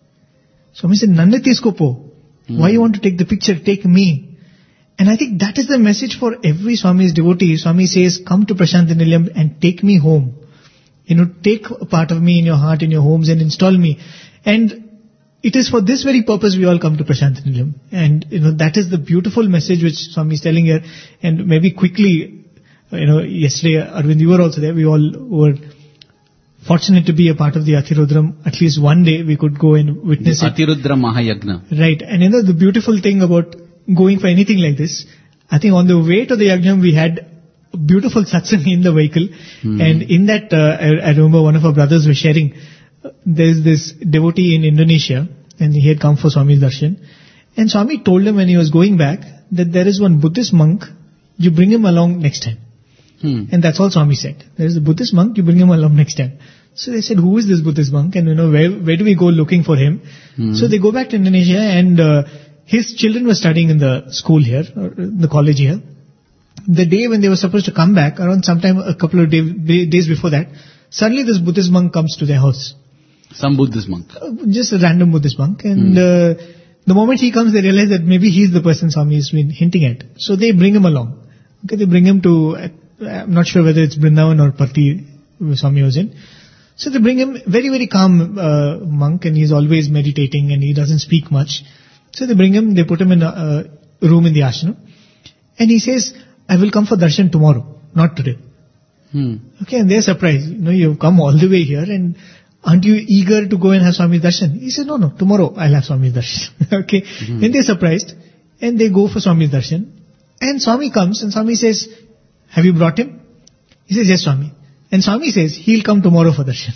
Swami said, Nanne tisko po. Mm. Why you want to take the picture? Take me. And I think that is the message for every Swami's devotee. Swami says, come to Prashanti Nilayam and take me home. You know, take a part of me in your heart, in your homes, and install me. And it is for this very purpose we all come to Prashanti Nilayam. And, you know, that is the beautiful message which Swami is telling here. And maybe quickly, you know, yesterday, Arvind, you were also there. We all were fortunate to be a part of the Atirudram. At least one day we could go and witness it. Atirudra Mahayagna. Right. And you know, the beautiful thing about going for anything like this, I think on the way to the Yajnam we had a beautiful satsang in the vehicle. Hmm. And in that, uh, I, I remember one of our brothers was sharing, uh, there's this devotee in Indonesia, and he had come for Swami's darshan. And Swami told him when he was going back that there is one Buddhist monk, you bring him along next time. Hmm. And that's all Swami said. There is a Buddhist monk, you bring him along next time. So they said, who is this Buddhist monk? And you know, where, where do we go looking for him? Hmm. So they go back to Indonesia, and uh, his children were studying in the school here, or the college here. The day when they were supposed to come back, around sometime a couple of day, days before that, suddenly this Buddhist monk comes to their house. Some Buddhist monk. Uh, just a random Buddhist monk. And Hmm. uh, the moment he comes, they realize that maybe he's the person Swami has been hinting at. So they bring him along. Okay, they bring him to, uh, I'm not sure whether it's Brindavan or Patti Swami was in. So they bring him, very, very calm uh, monk, and he's always meditating and he doesn't speak much. So they bring him, they put him in a uh, room in the ashram. And he says, I will come for darshan tomorrow, not today. Hmm. Okay, and they're surprised. You know, you've come all the way here, and aren't you eager to go and have Swami's darshan? He said, no, no, tomorrow I'll have Swami's darshan. Okay. Mm-hmm. And they're surprised and they go for Swami's darshan. And Swami comes and Swami says, have you brought him? He says, yes, Swami. And Swami says, he'll come tomorrow for darshan.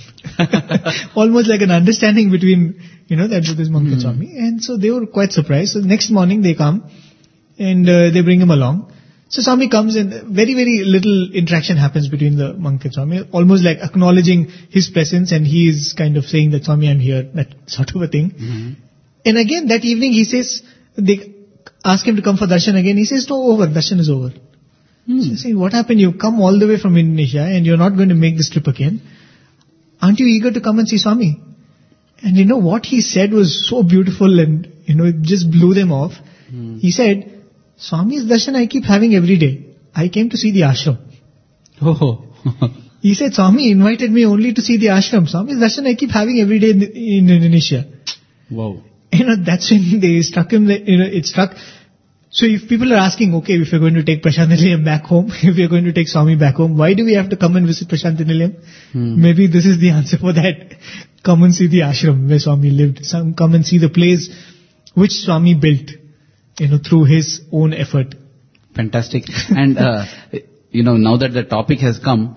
Almost like an understanding between, you know, that Buddhist monk and Swami. And so they were quite surprised. So next morning they come and uh, they bring him along. So Swami comes and very, very little interaction happens between the monk and Swami, almost like acknowledging his presence, and he is kind of saying that, Swami, I'm here, that sort of a thing. Mm-hmm. And again, that evening he says, they ask him to come for darshan again. He says, no, over, darshan is over. Hmm. So saying, what happened? You've come all the way from Indonesia and you're not going to make this trip again. Aren't you eager to come and see Swami? And you know what he said was so beautiful and, you know, it just blew them off. Hmm. He said, Swami's darshan I keep having every day. I came to see the ashram. Oh. He said, Swami invited me only to see the ashram. Swami's darshan I keep having every day in, in Indonesia. Wow. You know, that's when they struck him, you know, it struck. So if people are asking, okay, if you're going to take Prasanthi Nilayam back home, if you're going to take Swami back home, why do we have to come and visit Prasanthi Nilayam? Hmm. Maybe this is the answer for that. Come and see the ashram where Swami lived. Some come and see the place which Swami built, you know, through his own effort. Fantastic. And, uh, you know, now that the topic has come,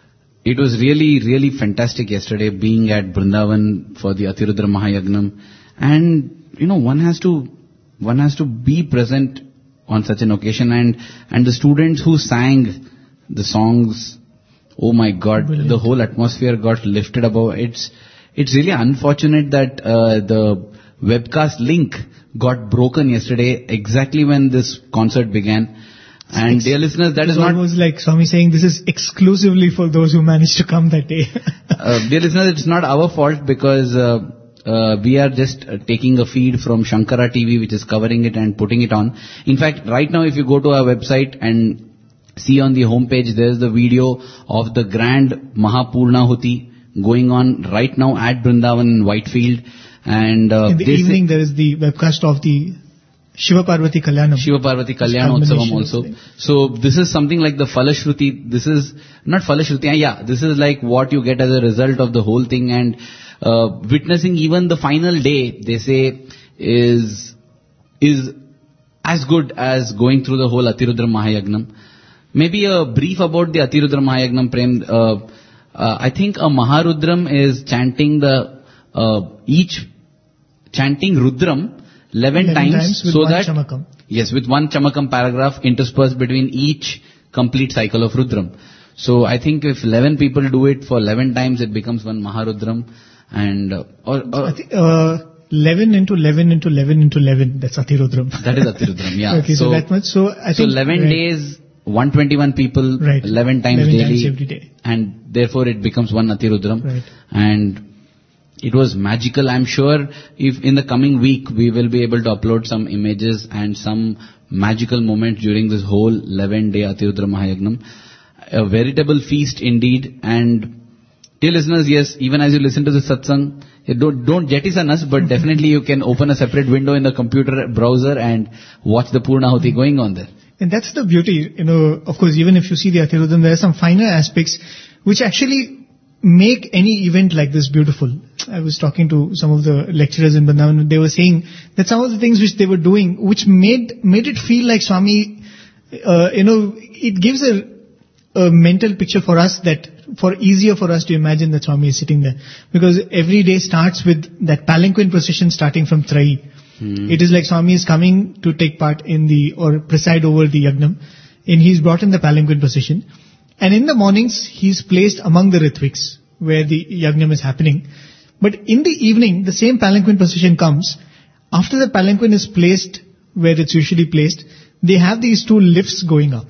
it was really, really fantastic yesterday being at Vrindavan for the Atirudra Mahayagnam. And, you know, one has to, one has to be present on such an occasion, and, and the students who sang the songs, oh my God, Brilliant. The whole atmosphere got lifted above. It's, it's really unfortunate that, uh, the webcast link got broken yesterday exactly when this concert began. And dear listeners, that It is was not, almost like Swami saying this is exclusively for those who managed to come that day. uh, dear listeners, it's not our fault because, uh, uh, we are just uh, taking a feed from Shankara T V which is covering it and putting it on. In fact, right now if you go to our website and see on the homepage, there's the video of the grand Mahapurnahuti going on right now at Vrindavan in Whitefield. And uh, In the they say- evening there is the webcast of the Shiva Parvati Kalyanam. Shiva Parvati Kalyanotsavam Culmination also. of the- So this is something like the Falashruti. This is not Falashruti. Yeah, this is like what you get as a result of the whole thing, and uh, witnessing even the final day, they say, is is as good as going through the whole Atirudra Mahayagnam. Maybe a brief about the Atirudra Mahayagnam, Prem. Uh, uh, I think a Maharudram is chanting the uh, each chanting Rudram eleven, eleven times, times with so one that chamakam. yes, with one chamakam paragraph interspersed between each complete cycle of Rudram. So I think if eleven people do it for eleven times, it becomes one Maharudram. And uh, or, or I think, uh, eleven into eleven into eleven into eleven, that's Atirudram. that is Atirudram. Yeah. Okay, so, that much. So I so think eleven right, days, one hundred twenty-one people, Right. eleven times eleven daily, times every day. and therefore it becomes one Atirudram. Right. And it was magical. I'm sure if in the coming week we will be able to upload some images and some magical moments during this whole eleven day Atirudra Mahayagnam. A veritable feast indeed. And dear listeners, yes, even as you listen to the satsang, you don't, don't jettison us, but definitely you can open a separate window in the computer browser and watch the Purnahuti going on there. And that's the beauty, you know, of course, even if you see the Atirudram, there are some finer aspects which actually make any event like this beautiful. I was talking to some of the lecturers in Vrindavan, they were saying that some of the things which they were doing, which made, made it feel like Swami, uh, you know, it gives a, a mental picture for us that, for easier for us to imagine that Swami is sitting there. Because every day starts with that palanquin procession starting from Trai. Hmm. It is like Swami is coming to take part in the, or preside over the Yagnam, and he's brought in the palanquin procession. And in the mornings, he's placed among the Ritviks, where the Yagnam is happening. But in the evening, the same palanquin procession comes. After the palanquin is placed where it's usually placed, they have these two lifts going up.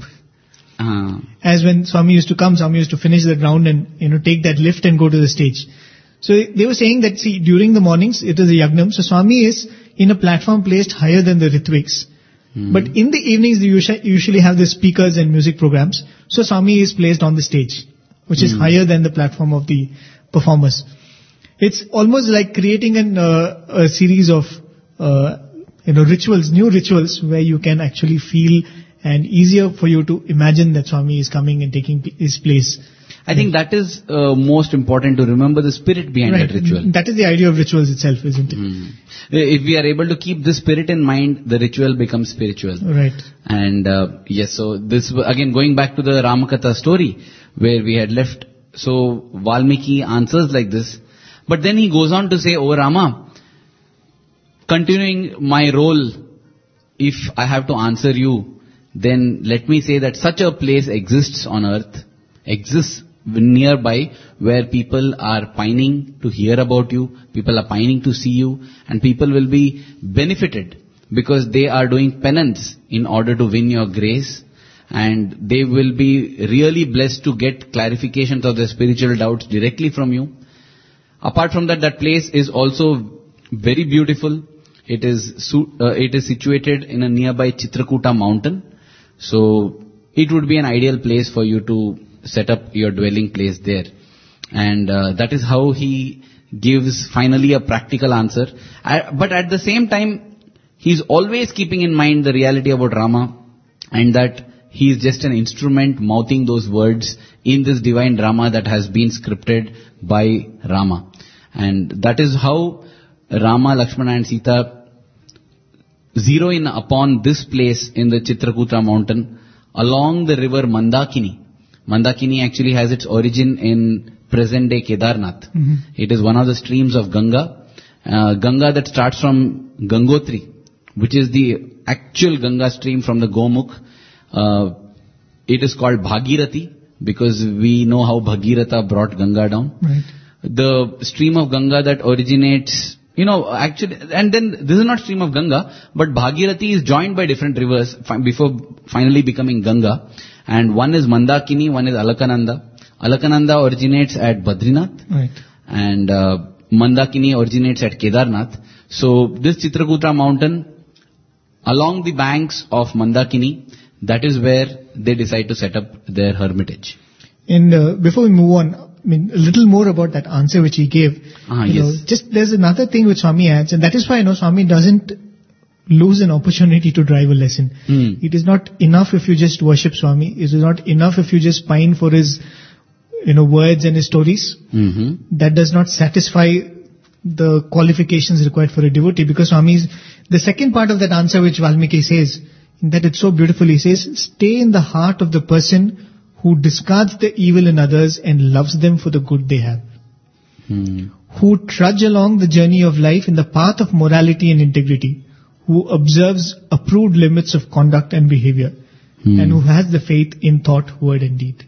Uh, As when Swami used to come, Swami used to finish the round and, you know, take that lift and go to the stage. So they were saying that, see, during the mornings, it is a Yagnam. So Swami is in a platform placed higher than the Ritviks. hmm. But in the evenings, they usu- usually have the speakers and music programs. So Swami is placed on the stage, which is Hmm. higher than the platform of the performers. It's almost like creating an, uh, a series of, uh, you know, rituals, new rituals, where you can actually feel and easier for you to imagine that Swami is coming and taking p- his place. I think that is uh, most important to remember the spirit behind Right. that ritual. That is the idea of rituals itself, isn't it? Mm. If we are able to keep this spirit in mind, the ritual becomes spiritual. Right. And uh, yes, so this again going back to the Ramakatha story where we had left. So Valmiki answers like this, but then he goes on to say, "O Rama, continuing my role, if I have to answer you, then let me say that such a place exists on earth, exists nearby, where people are pining to hear about you, people are pining to see you, and people will be benefited because they are doing penance in order to win your grace, and they will be really blessed to get clarifications of their spiritual doubts directly from you. Apart from that, that place is also very beautiful. It is su- uh, it is situated in a nearby Chitrakuta mountain, so it would be an ideal place for you to set up your dwelling place there." And uh, that is how he gives finally a practical answer. I, but at the same time, he's always keeping in mind the reality about Rama, and that he is just an instrument mouthing those words in this divine drama that has been scripted by Rama. And that is how Rama, Lakshmana and Sita zero in upon this place in the Chitrakuta mountain along the river Mandakini. Mandakini actually has its origin in present day Kedarnath. Mm-hmm. It is one of the streams of Ganga. Uh, Ganga that starts from Gangotri, which is the actual Ganga stream from the Gomukh. Uh, it is called Bhagirathi because we know how Bhagiratha brought Ganga down. Right. The stream of Ganga that originates, you know, actually, and then this is not stream of Ganga, but Bhagirathi is joined by different rivers fi- before finally becoming Ganga. And one is Mandakini, one is Alakananda. Alakananda originates at Badrinath. Right. And uh, Mandakini originates at Kedarnath. So this Chitrakuta mountain, along the banks of Mandakini, that is where they decide to set up their hermitage. And uh, before we move on, I mean, a little more about that answer which he gave. Ah, you yes. know, just there's another thing which Swami adds, and that is why I know Swami doesn't lose an opportunity to drive a lesson. Hmm. It is not enough if you just worship Swami. It is not enough if you just pine for his, you know, words and his stories. Mm-hmm. That does not satisfy the qualifications required for a devotee, because Swami's, the second part of that answer which Valmiki says, that it's so beautiful, he says, stay in the heart of the person who discards the evil in others and loves them for the good they have. Hmm. Who trudge along the journey of life in the path of morality and integrity, who observes approved limits of conduct and behavior, Hmm. and who has the faith in thought, word and deed.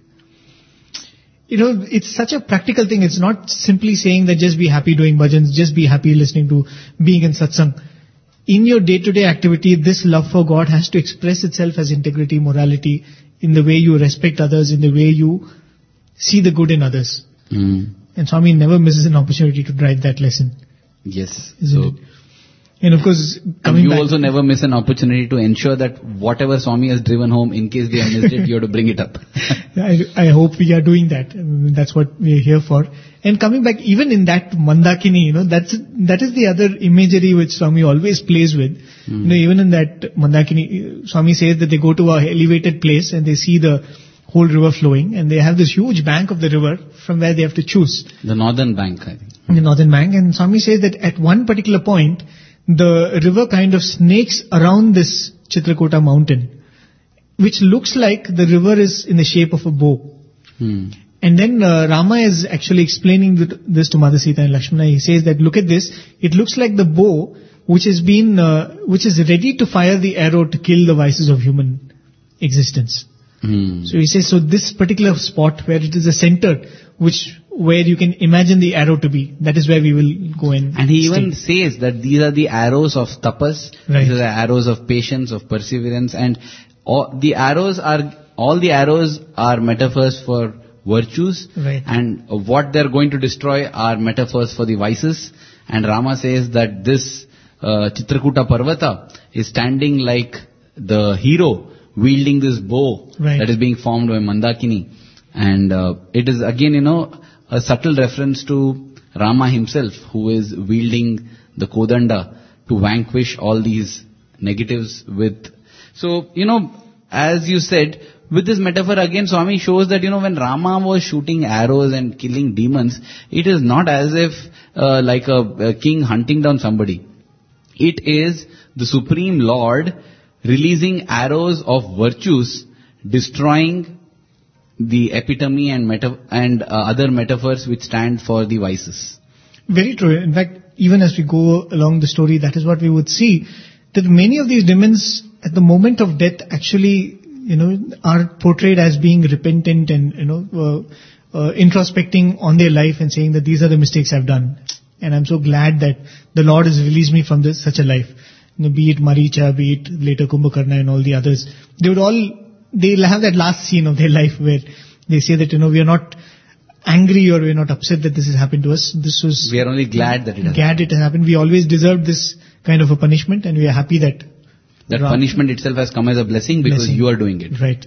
You know, it's such a practical thing. It's not simply saying that just be happy doing bhajans, just be happy listening to, being in satsang. In your day-to-day activity, this love for God has to express itself as integrity, morality, in the way you respect others, in the way you see the good in others. Hmm. And Swami never misses an opportunity to drive that lesson. Yes. Isn't So, it? And of course, and coming you back, also never miss an opportunity to ensure that whatever Swami has driven home, in case they have missed it, you have to bring it up. I, I hope we are doing that. I mean, that's what we are here for. And coming back, even in that Mandakini, you know, that's that is the other imagery which Swami always plays with. Hmm. You know, even in that Mandakini, Swami says that they go to a elevated place and they see the whole river flowing, and they have this huge bank of the river from where they have to choose. The northern bank, I think. In the northern bank, and Swami says that at one particular point, the river kind of snakes around this Chitrakuta mountain, which looks like the river is in the shape of a bow. Hmm. And then uh, Rama is actually explaining th- this to Mother Sita and Lakshmana. He says that, look at this, it looks like the bow which has been, uh, which is ready to fire the arrow to kill the vices of human existence. Hmm. So he says, so this particular spot where it is a center, which where you can imagine the arrow to be, that is where we will go and And he stay. even says that these are the arrows of tapas, Right. these are the arrows of patience, of perseverance, and all the arrows are, all the arrows are metaphors for virtues, Right. and what they're going to destroy are metaphors for the vices. And Rama says that this uh, Chitrakuta Parvata is standing like the hero wielding this bow Right. that is being formed by Mandakini. And uh, it is again, you know, a subtle reference to Rama himself, who is wielding the Kodanda to vanquish all these negatives with. So, you know, as you said, with this metaphor again, Swami shows that, you know, when Rama was shooting arrows and killing demons, it is not as if uh, like a, a king hunting down somebody. It is the Supreme Lord releasing arrows of virtues, destroying the epitome and meta- and uh, other metaphors which stand for the vices. Very true. In fact, even as we go along the story, that is what we would see, that many of these demons at the moment of death actually, you know, are portrayed as being repentant and, you know, uh, uh, introspecting on their life and saying that these are the mistakes I've done. And I'm so glad that the Lord has released me from this, such a life. You know, be it Maricha, be it later Kumbhakarna and all the others. They would all, they'll have that last scene of their life where they say that, you know, we are not angry or we're not upset that this has happened to us. This was... We are only glad that it has Glad it has happened. We always deserved this kind of a punishment and we are happy that... That Ram, punishment itself has come as a blessing because blessing. you are doing it. Right.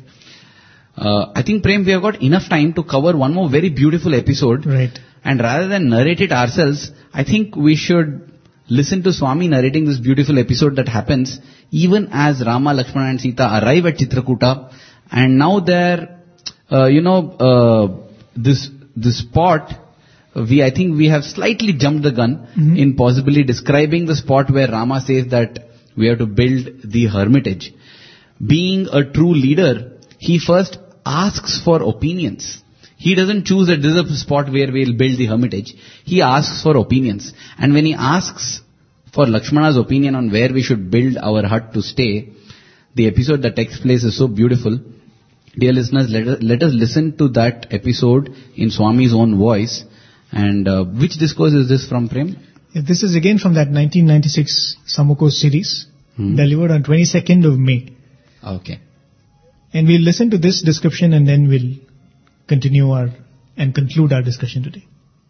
Uh, I think, Prem, we have got enough time to cover one more very beautiful episode. Right. And rather than narrate it ourselves, I think we should listen to Swami narrating this beautiful episode that happens even as Rama, Lakshmana and Sita arrive at Chitrakuta. And now they're, uh, you know, uh, this, this spot, we, I think we have slightly jumped the gun Mm-hmm. in possibly describing the spot where Rama says that we have to build the hermitage. Being a true leader, he first asks for opinions. He doesn't choose that this is a spot where we'll build the hermitage. He asks for opinions. And when he asks for Lakshmana's opinion on where we should build our hut to stay, the episode that takes place is so beautiful. Dear listeners, let us, let us listen to that episode in Swami's own voice. And uh, which discourse is this from, Prem? Yeah, this is again from that nineteen ninety-six Samoko series, Hmm. delivered on twenty-second of May. Okay. And we'll listen to this description and then we'll continue our and conclude our discussion today.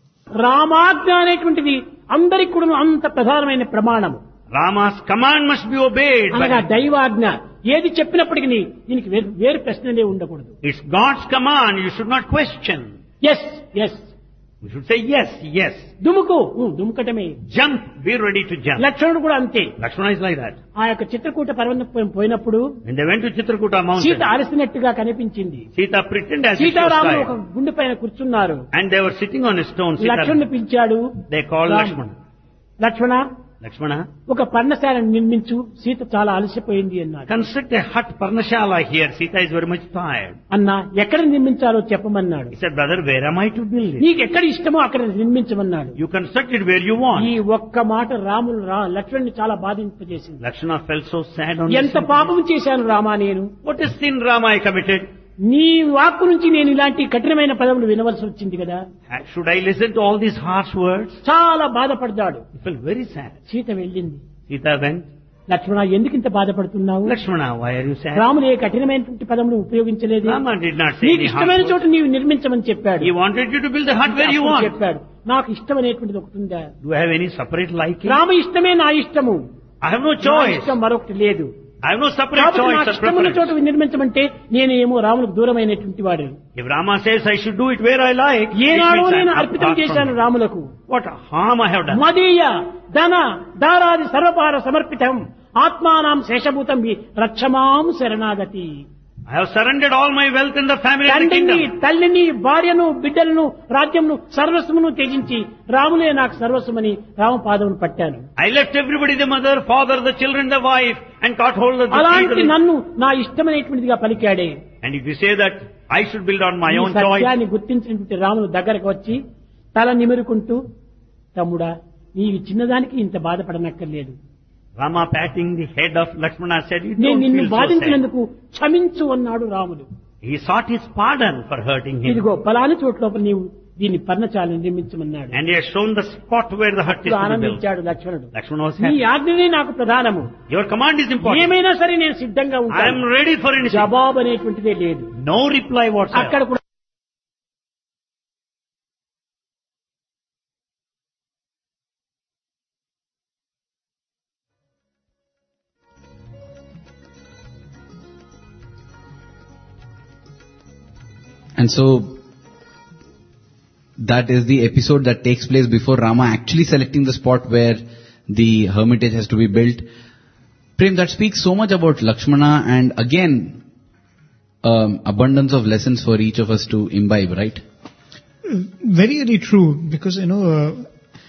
రామాజ్ఞ అనేటువంటిది అందరికి కూడా అంత ప్రధానమైన ప్రమాణము. Rama's command must be obeyed. అనగా But Daivagna ఏది చెప్పినప్పటికీ దీనికి వేరు- వేరు ప్రశ్నలే ఉండకూడదు. it's God's command. You should not question. Yes yes You should say yes, yes. దుముకు ఊ, దుముకటమే. Jump. Be ready to jump. లక్ష్మణుడు కూడా అంతే. Lakshmana is like that. ఆ యొక్క చిత్రకూట పర్వతం పోయినప్పుడు When they went to Chitrakuta mountain, Sita అలసినట్టుగా కనిపించింది. Sita pretended as if she was సీతారాములు ఒక tired. గుండె పైన కూర్చున్నారు. And they were sitting on a stone. Sita, లక్ష్మణుని పిలిచాడు. they called Ram. Lakshmana. Lakshmana Lakshmana, ఒక పర్ణశాలను నిర్మించు, సీత చాలా అలసిపోయింది అన్నాడు. construct a hut Parnashala here. Sita is very much tired. అన్నా ఎక్కడ నిర్మించాలో చెప్పమన్నాడు. He said, brother, where am I to build it? నీకు ఎక్కడ ఇష్టమో అక్కడ నిర్మించమన్నాడు. You construct it where you want. ఈ ఒక్క మాట రాములు రా లక్ష్మణుని చాలా బాధింపజేసింది. Lakshmana felt so sad on ఎంత this. పాపం చేశాను రామా నేను. What a sin, Rama, I committed. నీ వాక్కు నుంచి నేను ఇలాంటి కఠినమైన పదములు వినవలసి వచ్చింది కదా. Should I listen to all these harsh words? చాలా బాధపడ్డాడు. He felt very sad. Sita వెళ్ళింది. Sita went. లక్ష్మణ ఎందుకు ఇంత బాధపడుతున్నావు? Lakshmana, why are you sad? రాముడు ఏ కఠినమైనటువంటి పదములు ఉపయోగించలేదు. Rama did not say నీకు any ఇష్టమైన harsh చోట words. నీవు నిర్మించమని చెప్పాడు. He wanted you to build the hut where you అప్పుడు want. చెప్పాడు నాకు ఇష్టం అనేటువంటిది ఒకటి ఉందా? Do I have any separate liking? Rama ఇష్టమే నా ఇష్టము. I have no నా choice. ఇష్టం మరొకటి లేదు. I have no separate కాబట్టి choice నాకు or ఇష్టమున్న చోట preference. నిర్మించమంటే నేను ఏమో రాములకు దూరమైనటువంటి వాడు. If Rama says I should do it where I like, it ఏనాడో means నేను I'm అర్పితం apart from చేశాను him. రాములకు. What harm I have done? మదీయ ధన దారాది సర్వపార సమర్పితం ఆత్మానాం శేషభూతం వి రక్షమాం శరణాగతి. I have surrendered all my wealth in the family and the తండ్రిని kingdom. తల్లిని భార్యను బిడ్డలను రాజ్యమును సర్వస్వమును త్యజించి రాములే నాకు సర్వస్వమని రామపాదమును పట్టాను. I left everybody, the mother, father, the children, the wife, and caught hold of the అలాంటి freedom. నన్ను నా ఇష్టమైనటువంటిదిగా పలికాడే. And if you say that I should build on my ఈ own choice, సత్యాన్ని గుర్తించినటువంటి రాముడు దగ్గరకు వచ్చి తల నిమురుకుంటూ తమ్ముడా నీవి చిన్నదానికి ఇంత బాధపడనక్కర్లేదు. Rama patting the head of Lakshmana said, you నేను don't నిన్ను feel so sad. బాధించినందుకు క్షమించు అన్నాడు రాముడు. He sought his pardon for hurting him. ఇదిగో పలాని చోటు లోపల నీవు దీన్ని పర్ణశాలను నిర్మించమన్నాడు. And he has shown the spot where the hut is ఇప్పుడు to be built. ఆనందించాడు లక్ష్మణుడు. Lakshmana was నీ happy. ఆజ్ఞనే నాకు ప్రధానము. Your command is important. ఏమైనా సరే నేను సిద్ధంగా I am ఉంటాను. ready for anything. జవాబు అనేటువంటిదే లేదు. No reply whatsoever. అక్కడ కూడా And so, that is the episode that takes place before Rama actually selecting the spot where the hermitage has to be built. Prem, that speaks so much about Lakshmana, and again, um, abundance of lessons for each of us to imbibe, right? Very, very true. Because, you know, uh,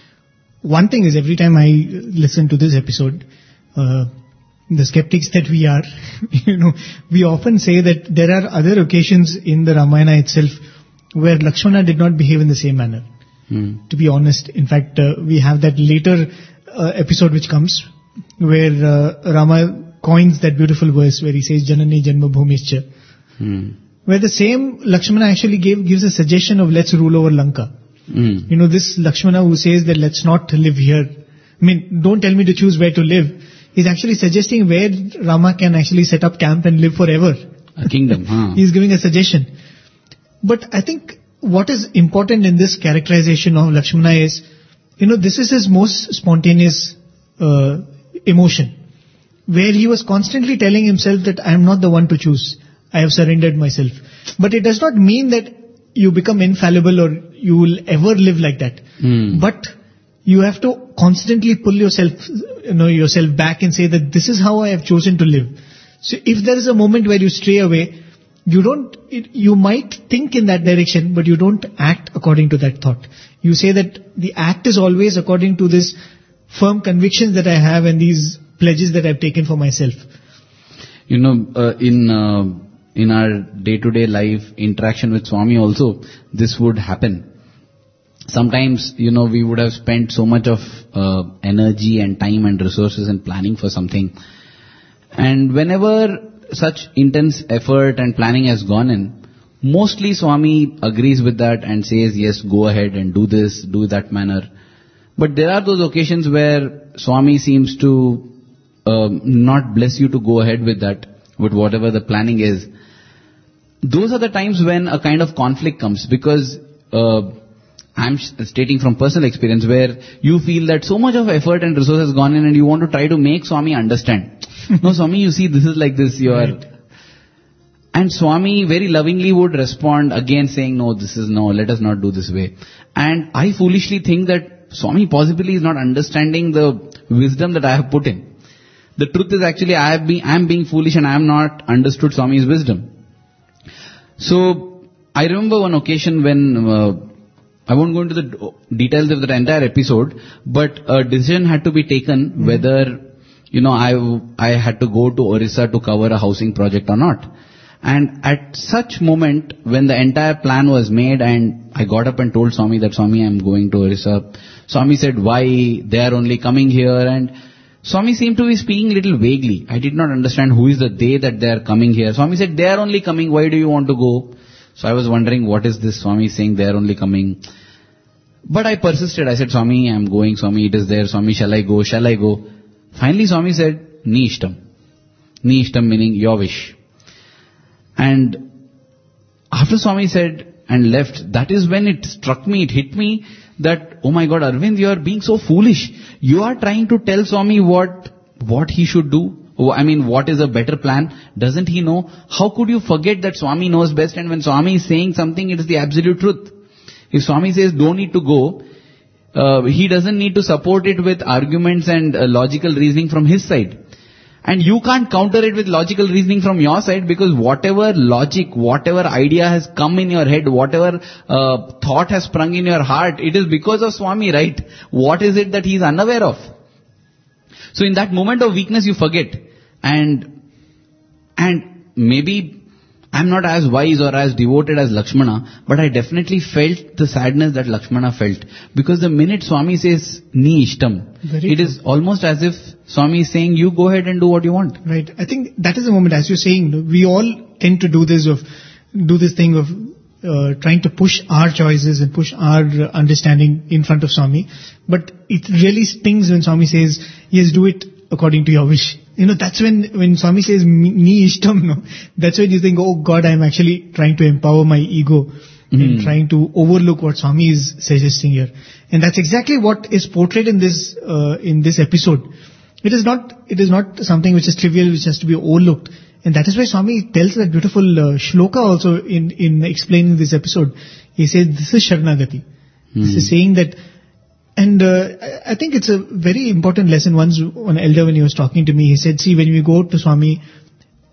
one thing is every time I listen to this episode, uh, the skeptics that we are, you know, we often say that there are other occasions in the Ramayana itself where Lakshmana did not behave in the same manner. Hmm. To be honest, in fact, uh, we have that later uh, episode which comes where uh, Rama coins that beautiful verse where he says, Janani Janma Bhumischa. Hmm. Where the same Lakshmana actually gave, gives a suggestion of let's rule over Lanka. Hmm. You know, this Lakshmana who says that let's not live here. I mean, don't tell me to choose where to live. He's actually suggesting where Rama can actually set up camp and live forever. A kingdom, huh? He's giving a suggestion. But I think what is important in this characterization of Lakshmana is, you know, this is his most spontaneous uh, emotion. Where he was constantly telling himself that I am not the one to choose. I have surrendered myself. But it does not mean that you become infallible or you will ever live like that. Hmm. But you have to constantly pull yourself, you know, yourself back and say that this is how I have chosen to live. So if there is a moment where you stray away, you don't, it, you might think in that direction, but you don't act according to that thought. You say that the act is always according to this firm convictions that I have and these pledges that I've taken for myself. You know, uh, in uh, in our day-to-day life interaction with Swami also, this would happen. Sometimes, you know, we would have spent so much of uh, energy and time and resources in planning for something. And whenever such intense effort and planning has gone in, mostly Swami agrees with that and says, yes, go ahead and do this, do that manner. But there are those occasions where Swami seems to um, not bless you to go ahead with that, with whatever the planning is. Those are the times when a kind of conflict comes, because uh, I'm stating from personal experience where you feel that so much of effort and resources has gone in and you want to try to make Swami understand. No, Swami, you see, this is like this, you are... Right. And Swami very lovingly would respond again saying, no, this is no, let us not do this way. And I foolishly think that Swami possibly is not understanding the wisdom that I have put in. The truth is actually I have been, I am being foolish and I am not understood Swami's wisdom. So, I remember one occasion when, uh, I won't go into the details of the entire episode, but a decision had to be taken mm-hmm. whether, you know, I, I had to go to Orissa to cover a housing project or not. And at such moment, when the entire plan was made and I got up and told Swami that, Swami, I am going to Orissa. Swami said, why? They are only coming here. And Swami seemed to be speaking little vaguely. I did not understand who is the they that they are coming here. Swami said, they are only coming. Why do you want to go? So I was wondering, what is this Swami saying, they are only coming? But I persisted. I said, Swami, I am going. Swami, it is there. Swami, shall I go? Shall I go? Finally, Swami said, Ni ishtam. Ni ishtam meaning your wish. And after Swami said and left, that is when it struck me, it hit me that, oh my God, Arvind, you are being so foolish. You are trying to tell Swami what, what he should do. I mean, what is a better plan? Doesn't he know? How could you forget that Swami knows best, and when Swami is saying something, it is the absolute truth. If Swami says don't need to go, uh, he doesn't need to support it with arguments and uh, logical reasoning from his side. And you can't counter it with logical reasoning from your side, because whatever logic, whatever idea has come in your head, whatever uh, thought has sprung in your heart, it is because of Swami, right? What is it that he is unaware of? So in that moment of weakness you forget. And, and maybe I'm not as wise or as devoted as Lakshmana, but I definitely felt the sadness that Lakshmana felt. Because the minute Swami says, Ni ishtam, Very it true. Is almost as if Swami is saying, you go ahead and do what you want. Right. I think that is the moment, as you're saying, we all tend to do this of, do this thing of uh, trying to push our choices and push our uh, understanding in front of Swami. But it really stings when Swami says, yes, do it according to your wish. You know, that's when, when Swami says, Ni ishtam, no, that's when you think, oh God, I'm actually trying to empower my ego mm. and trying to overlook what Swami is suggesting here. And that's exactly what is portrayed in this, uh, in this episode. It is not, it is not something which is trivial, which has to be overlooked. And that is why Swami tells that beautiful uh, shloka also in, in explaining this episode. He says, this is Sharanagati. Mm. This is saying that. And uh, I think it's a very important lesson. Once an elder, when he was talking to me, he said, see, when we go to Swami,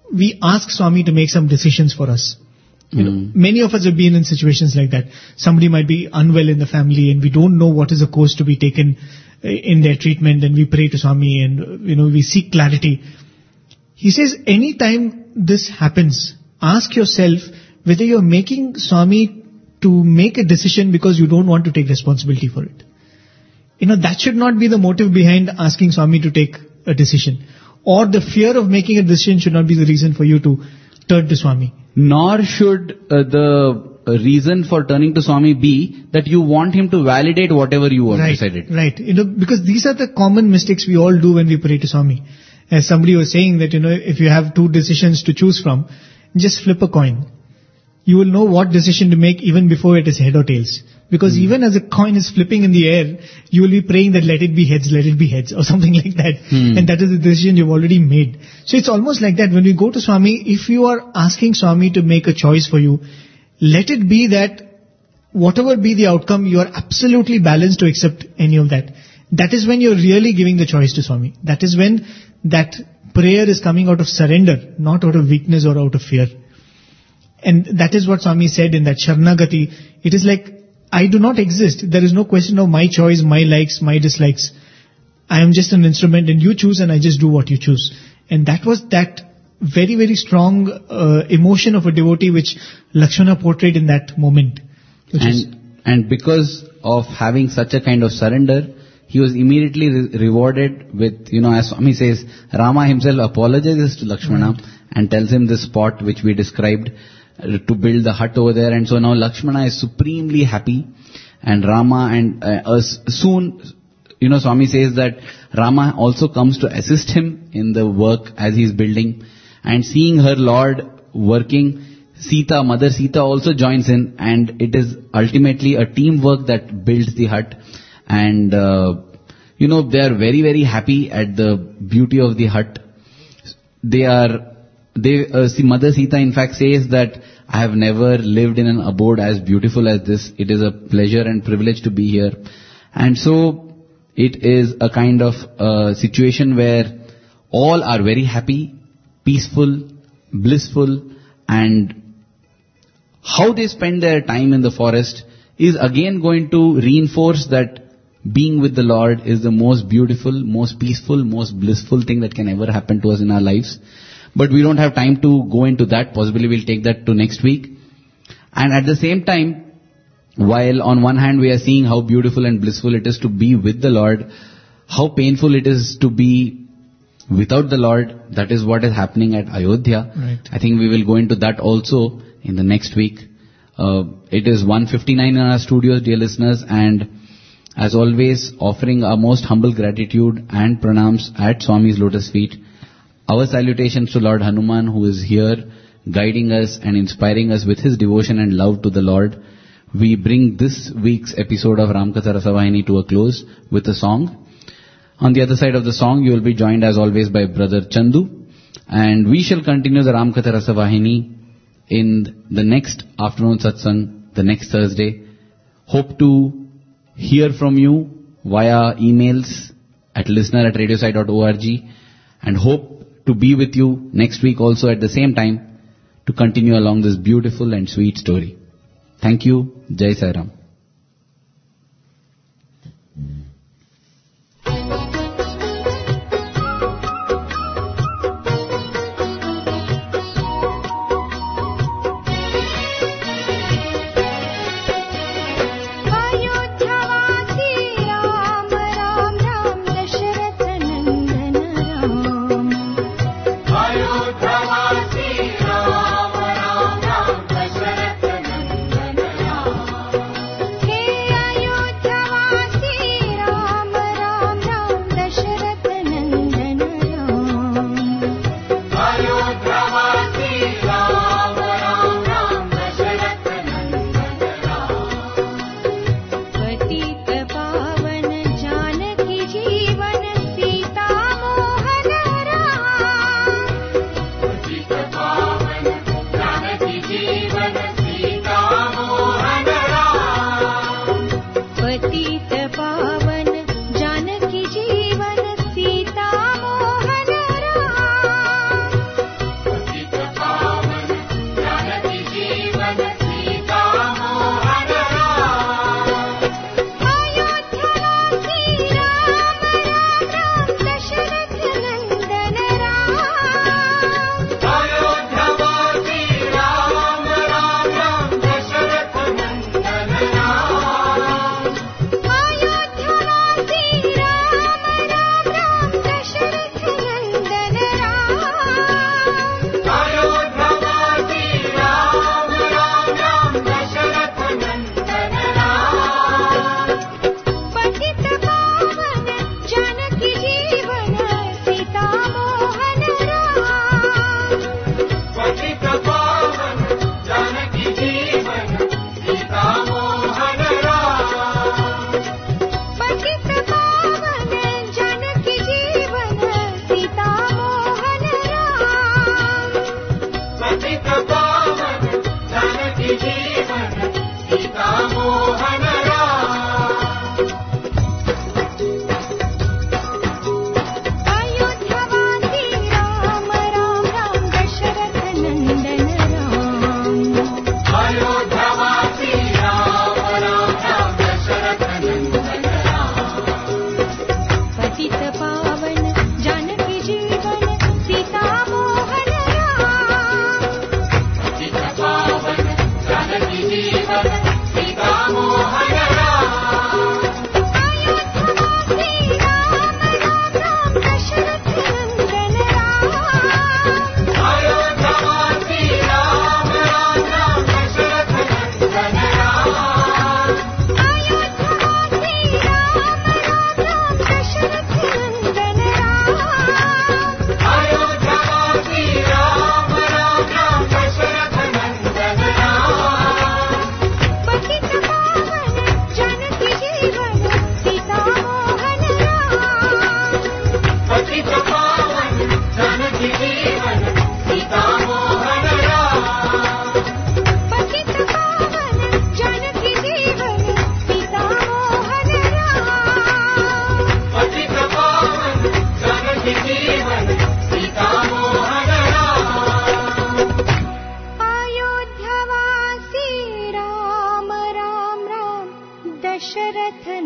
we ask Swami to make some decisions for us. You know, Mm. many of us have been in situations like that. Somebody might be unwell in the family and we don't know what is the course to be taken uh, in their treatment, and we pray to Swami and, uh, you know, we seek clarity. He says, anytime this happens, ask yourself whether you're making Swami to make a decision because you don't want to take responsibility for it. You know, that should not be the motive behind asking Swami to take a decision. Or the fear of making a decision should not be the reason for you to turn to Swami. Nor should uh, the uh, reason for turning to Swami be that you want him to validate whatever you have Right, decided. right. You know, because these are the common mistakes we all do when we pray to Swami. As somebody was saying that, you know, if you have two decisions to choose from, just flip a coin. You will know what decision to make even before it is head or tails. Because Hmm. even as a coin is flipping in the air, you will be praying that let it be heads, let it be heads, or something like that. Hmm. And that is the decision you've already made. So it's almost like that when we go to Swami, if you are asking Swami to make a choice for you, let it be that whatever be the outcome, you are absolutely balanced to accept any of that. That is when you're really giving the choice to Swami. That is when that prayer is coming out of surrender, not out of weakness or out of fear. And that is what Swami said in that Sharanagati. It is like, I do not exist. There is no question of my choice, my likes, my dislikes. I am just an instrument and you choose and I just do what you choose. And that was that very, very strong uh, emotion of a devotee which Lakshmana portrayed in that moment. Which is, And, and because of having such a kind of surrender, he was immediately re- rewarded with, you know, as Swami says, Rama himself apologizes to Lakshmana and tells him this spot which we described uh, to build the hut over there. And so now Lakshmana is supremely happy, and Rama and uh, us soon, you know, Swami says that Rama also comes to assist him in the work as he is building, and seeing her Lord working, Sita, Mother Sita also joins in, and it is ultimately a teamwork that builds the hut. And, uh, you know, they are very, very happy at the beauty of the hut. They are, they, uh, see, Mother Sita in fact says that I have never lived in an abode as beautiful as this. It is a pleasure and privilege to be here. And so, it is a kind of uh, situation where all are very happy, peaceful, blissful, and how they spend their time in the forest is again going to reinforce that being with the Lord is the most beautiful, most peaceful, most blissful thing that can ever happen to us in our lives. But we don't have time to go into that. Possibly we'll take that to next week. And at the same time, while on one hand we are seeing how beautiful and blissful it is to be with the Lord, how painful it is to be without the Lord. That is what is happening at Ayodhya. Right. I think we will go into that also in the next week. Uh, it is one fifty-nine in our studios, dear listeners, and as always, offering our most humble gratitude and pranams at Swami's lotus feet. Our salutations to Lord Hanuman, who is here guiding us and inspiring us with his devotion and love to the Lord. We bring this week's episode of Ramkatha Rasavahini to a close with a song. On the other side of the song, you will be joined as always by Brother Chandu. And we shall continue the Ramkatha Rasavahini in the next afternoon satsang, the next Thursday. Hope to hear from you via emails at listener at radiosai dot org, and hope to be with you next week also at the same time to continue along this beautiful and sweet story. Thank you. Jai Sai Ram. अयोध्यावासी Ram Ram Ram Dasharath Nandan Ram अयोध्यावासी Ram Ram Ram Dasharath Nandan Ram Dasharath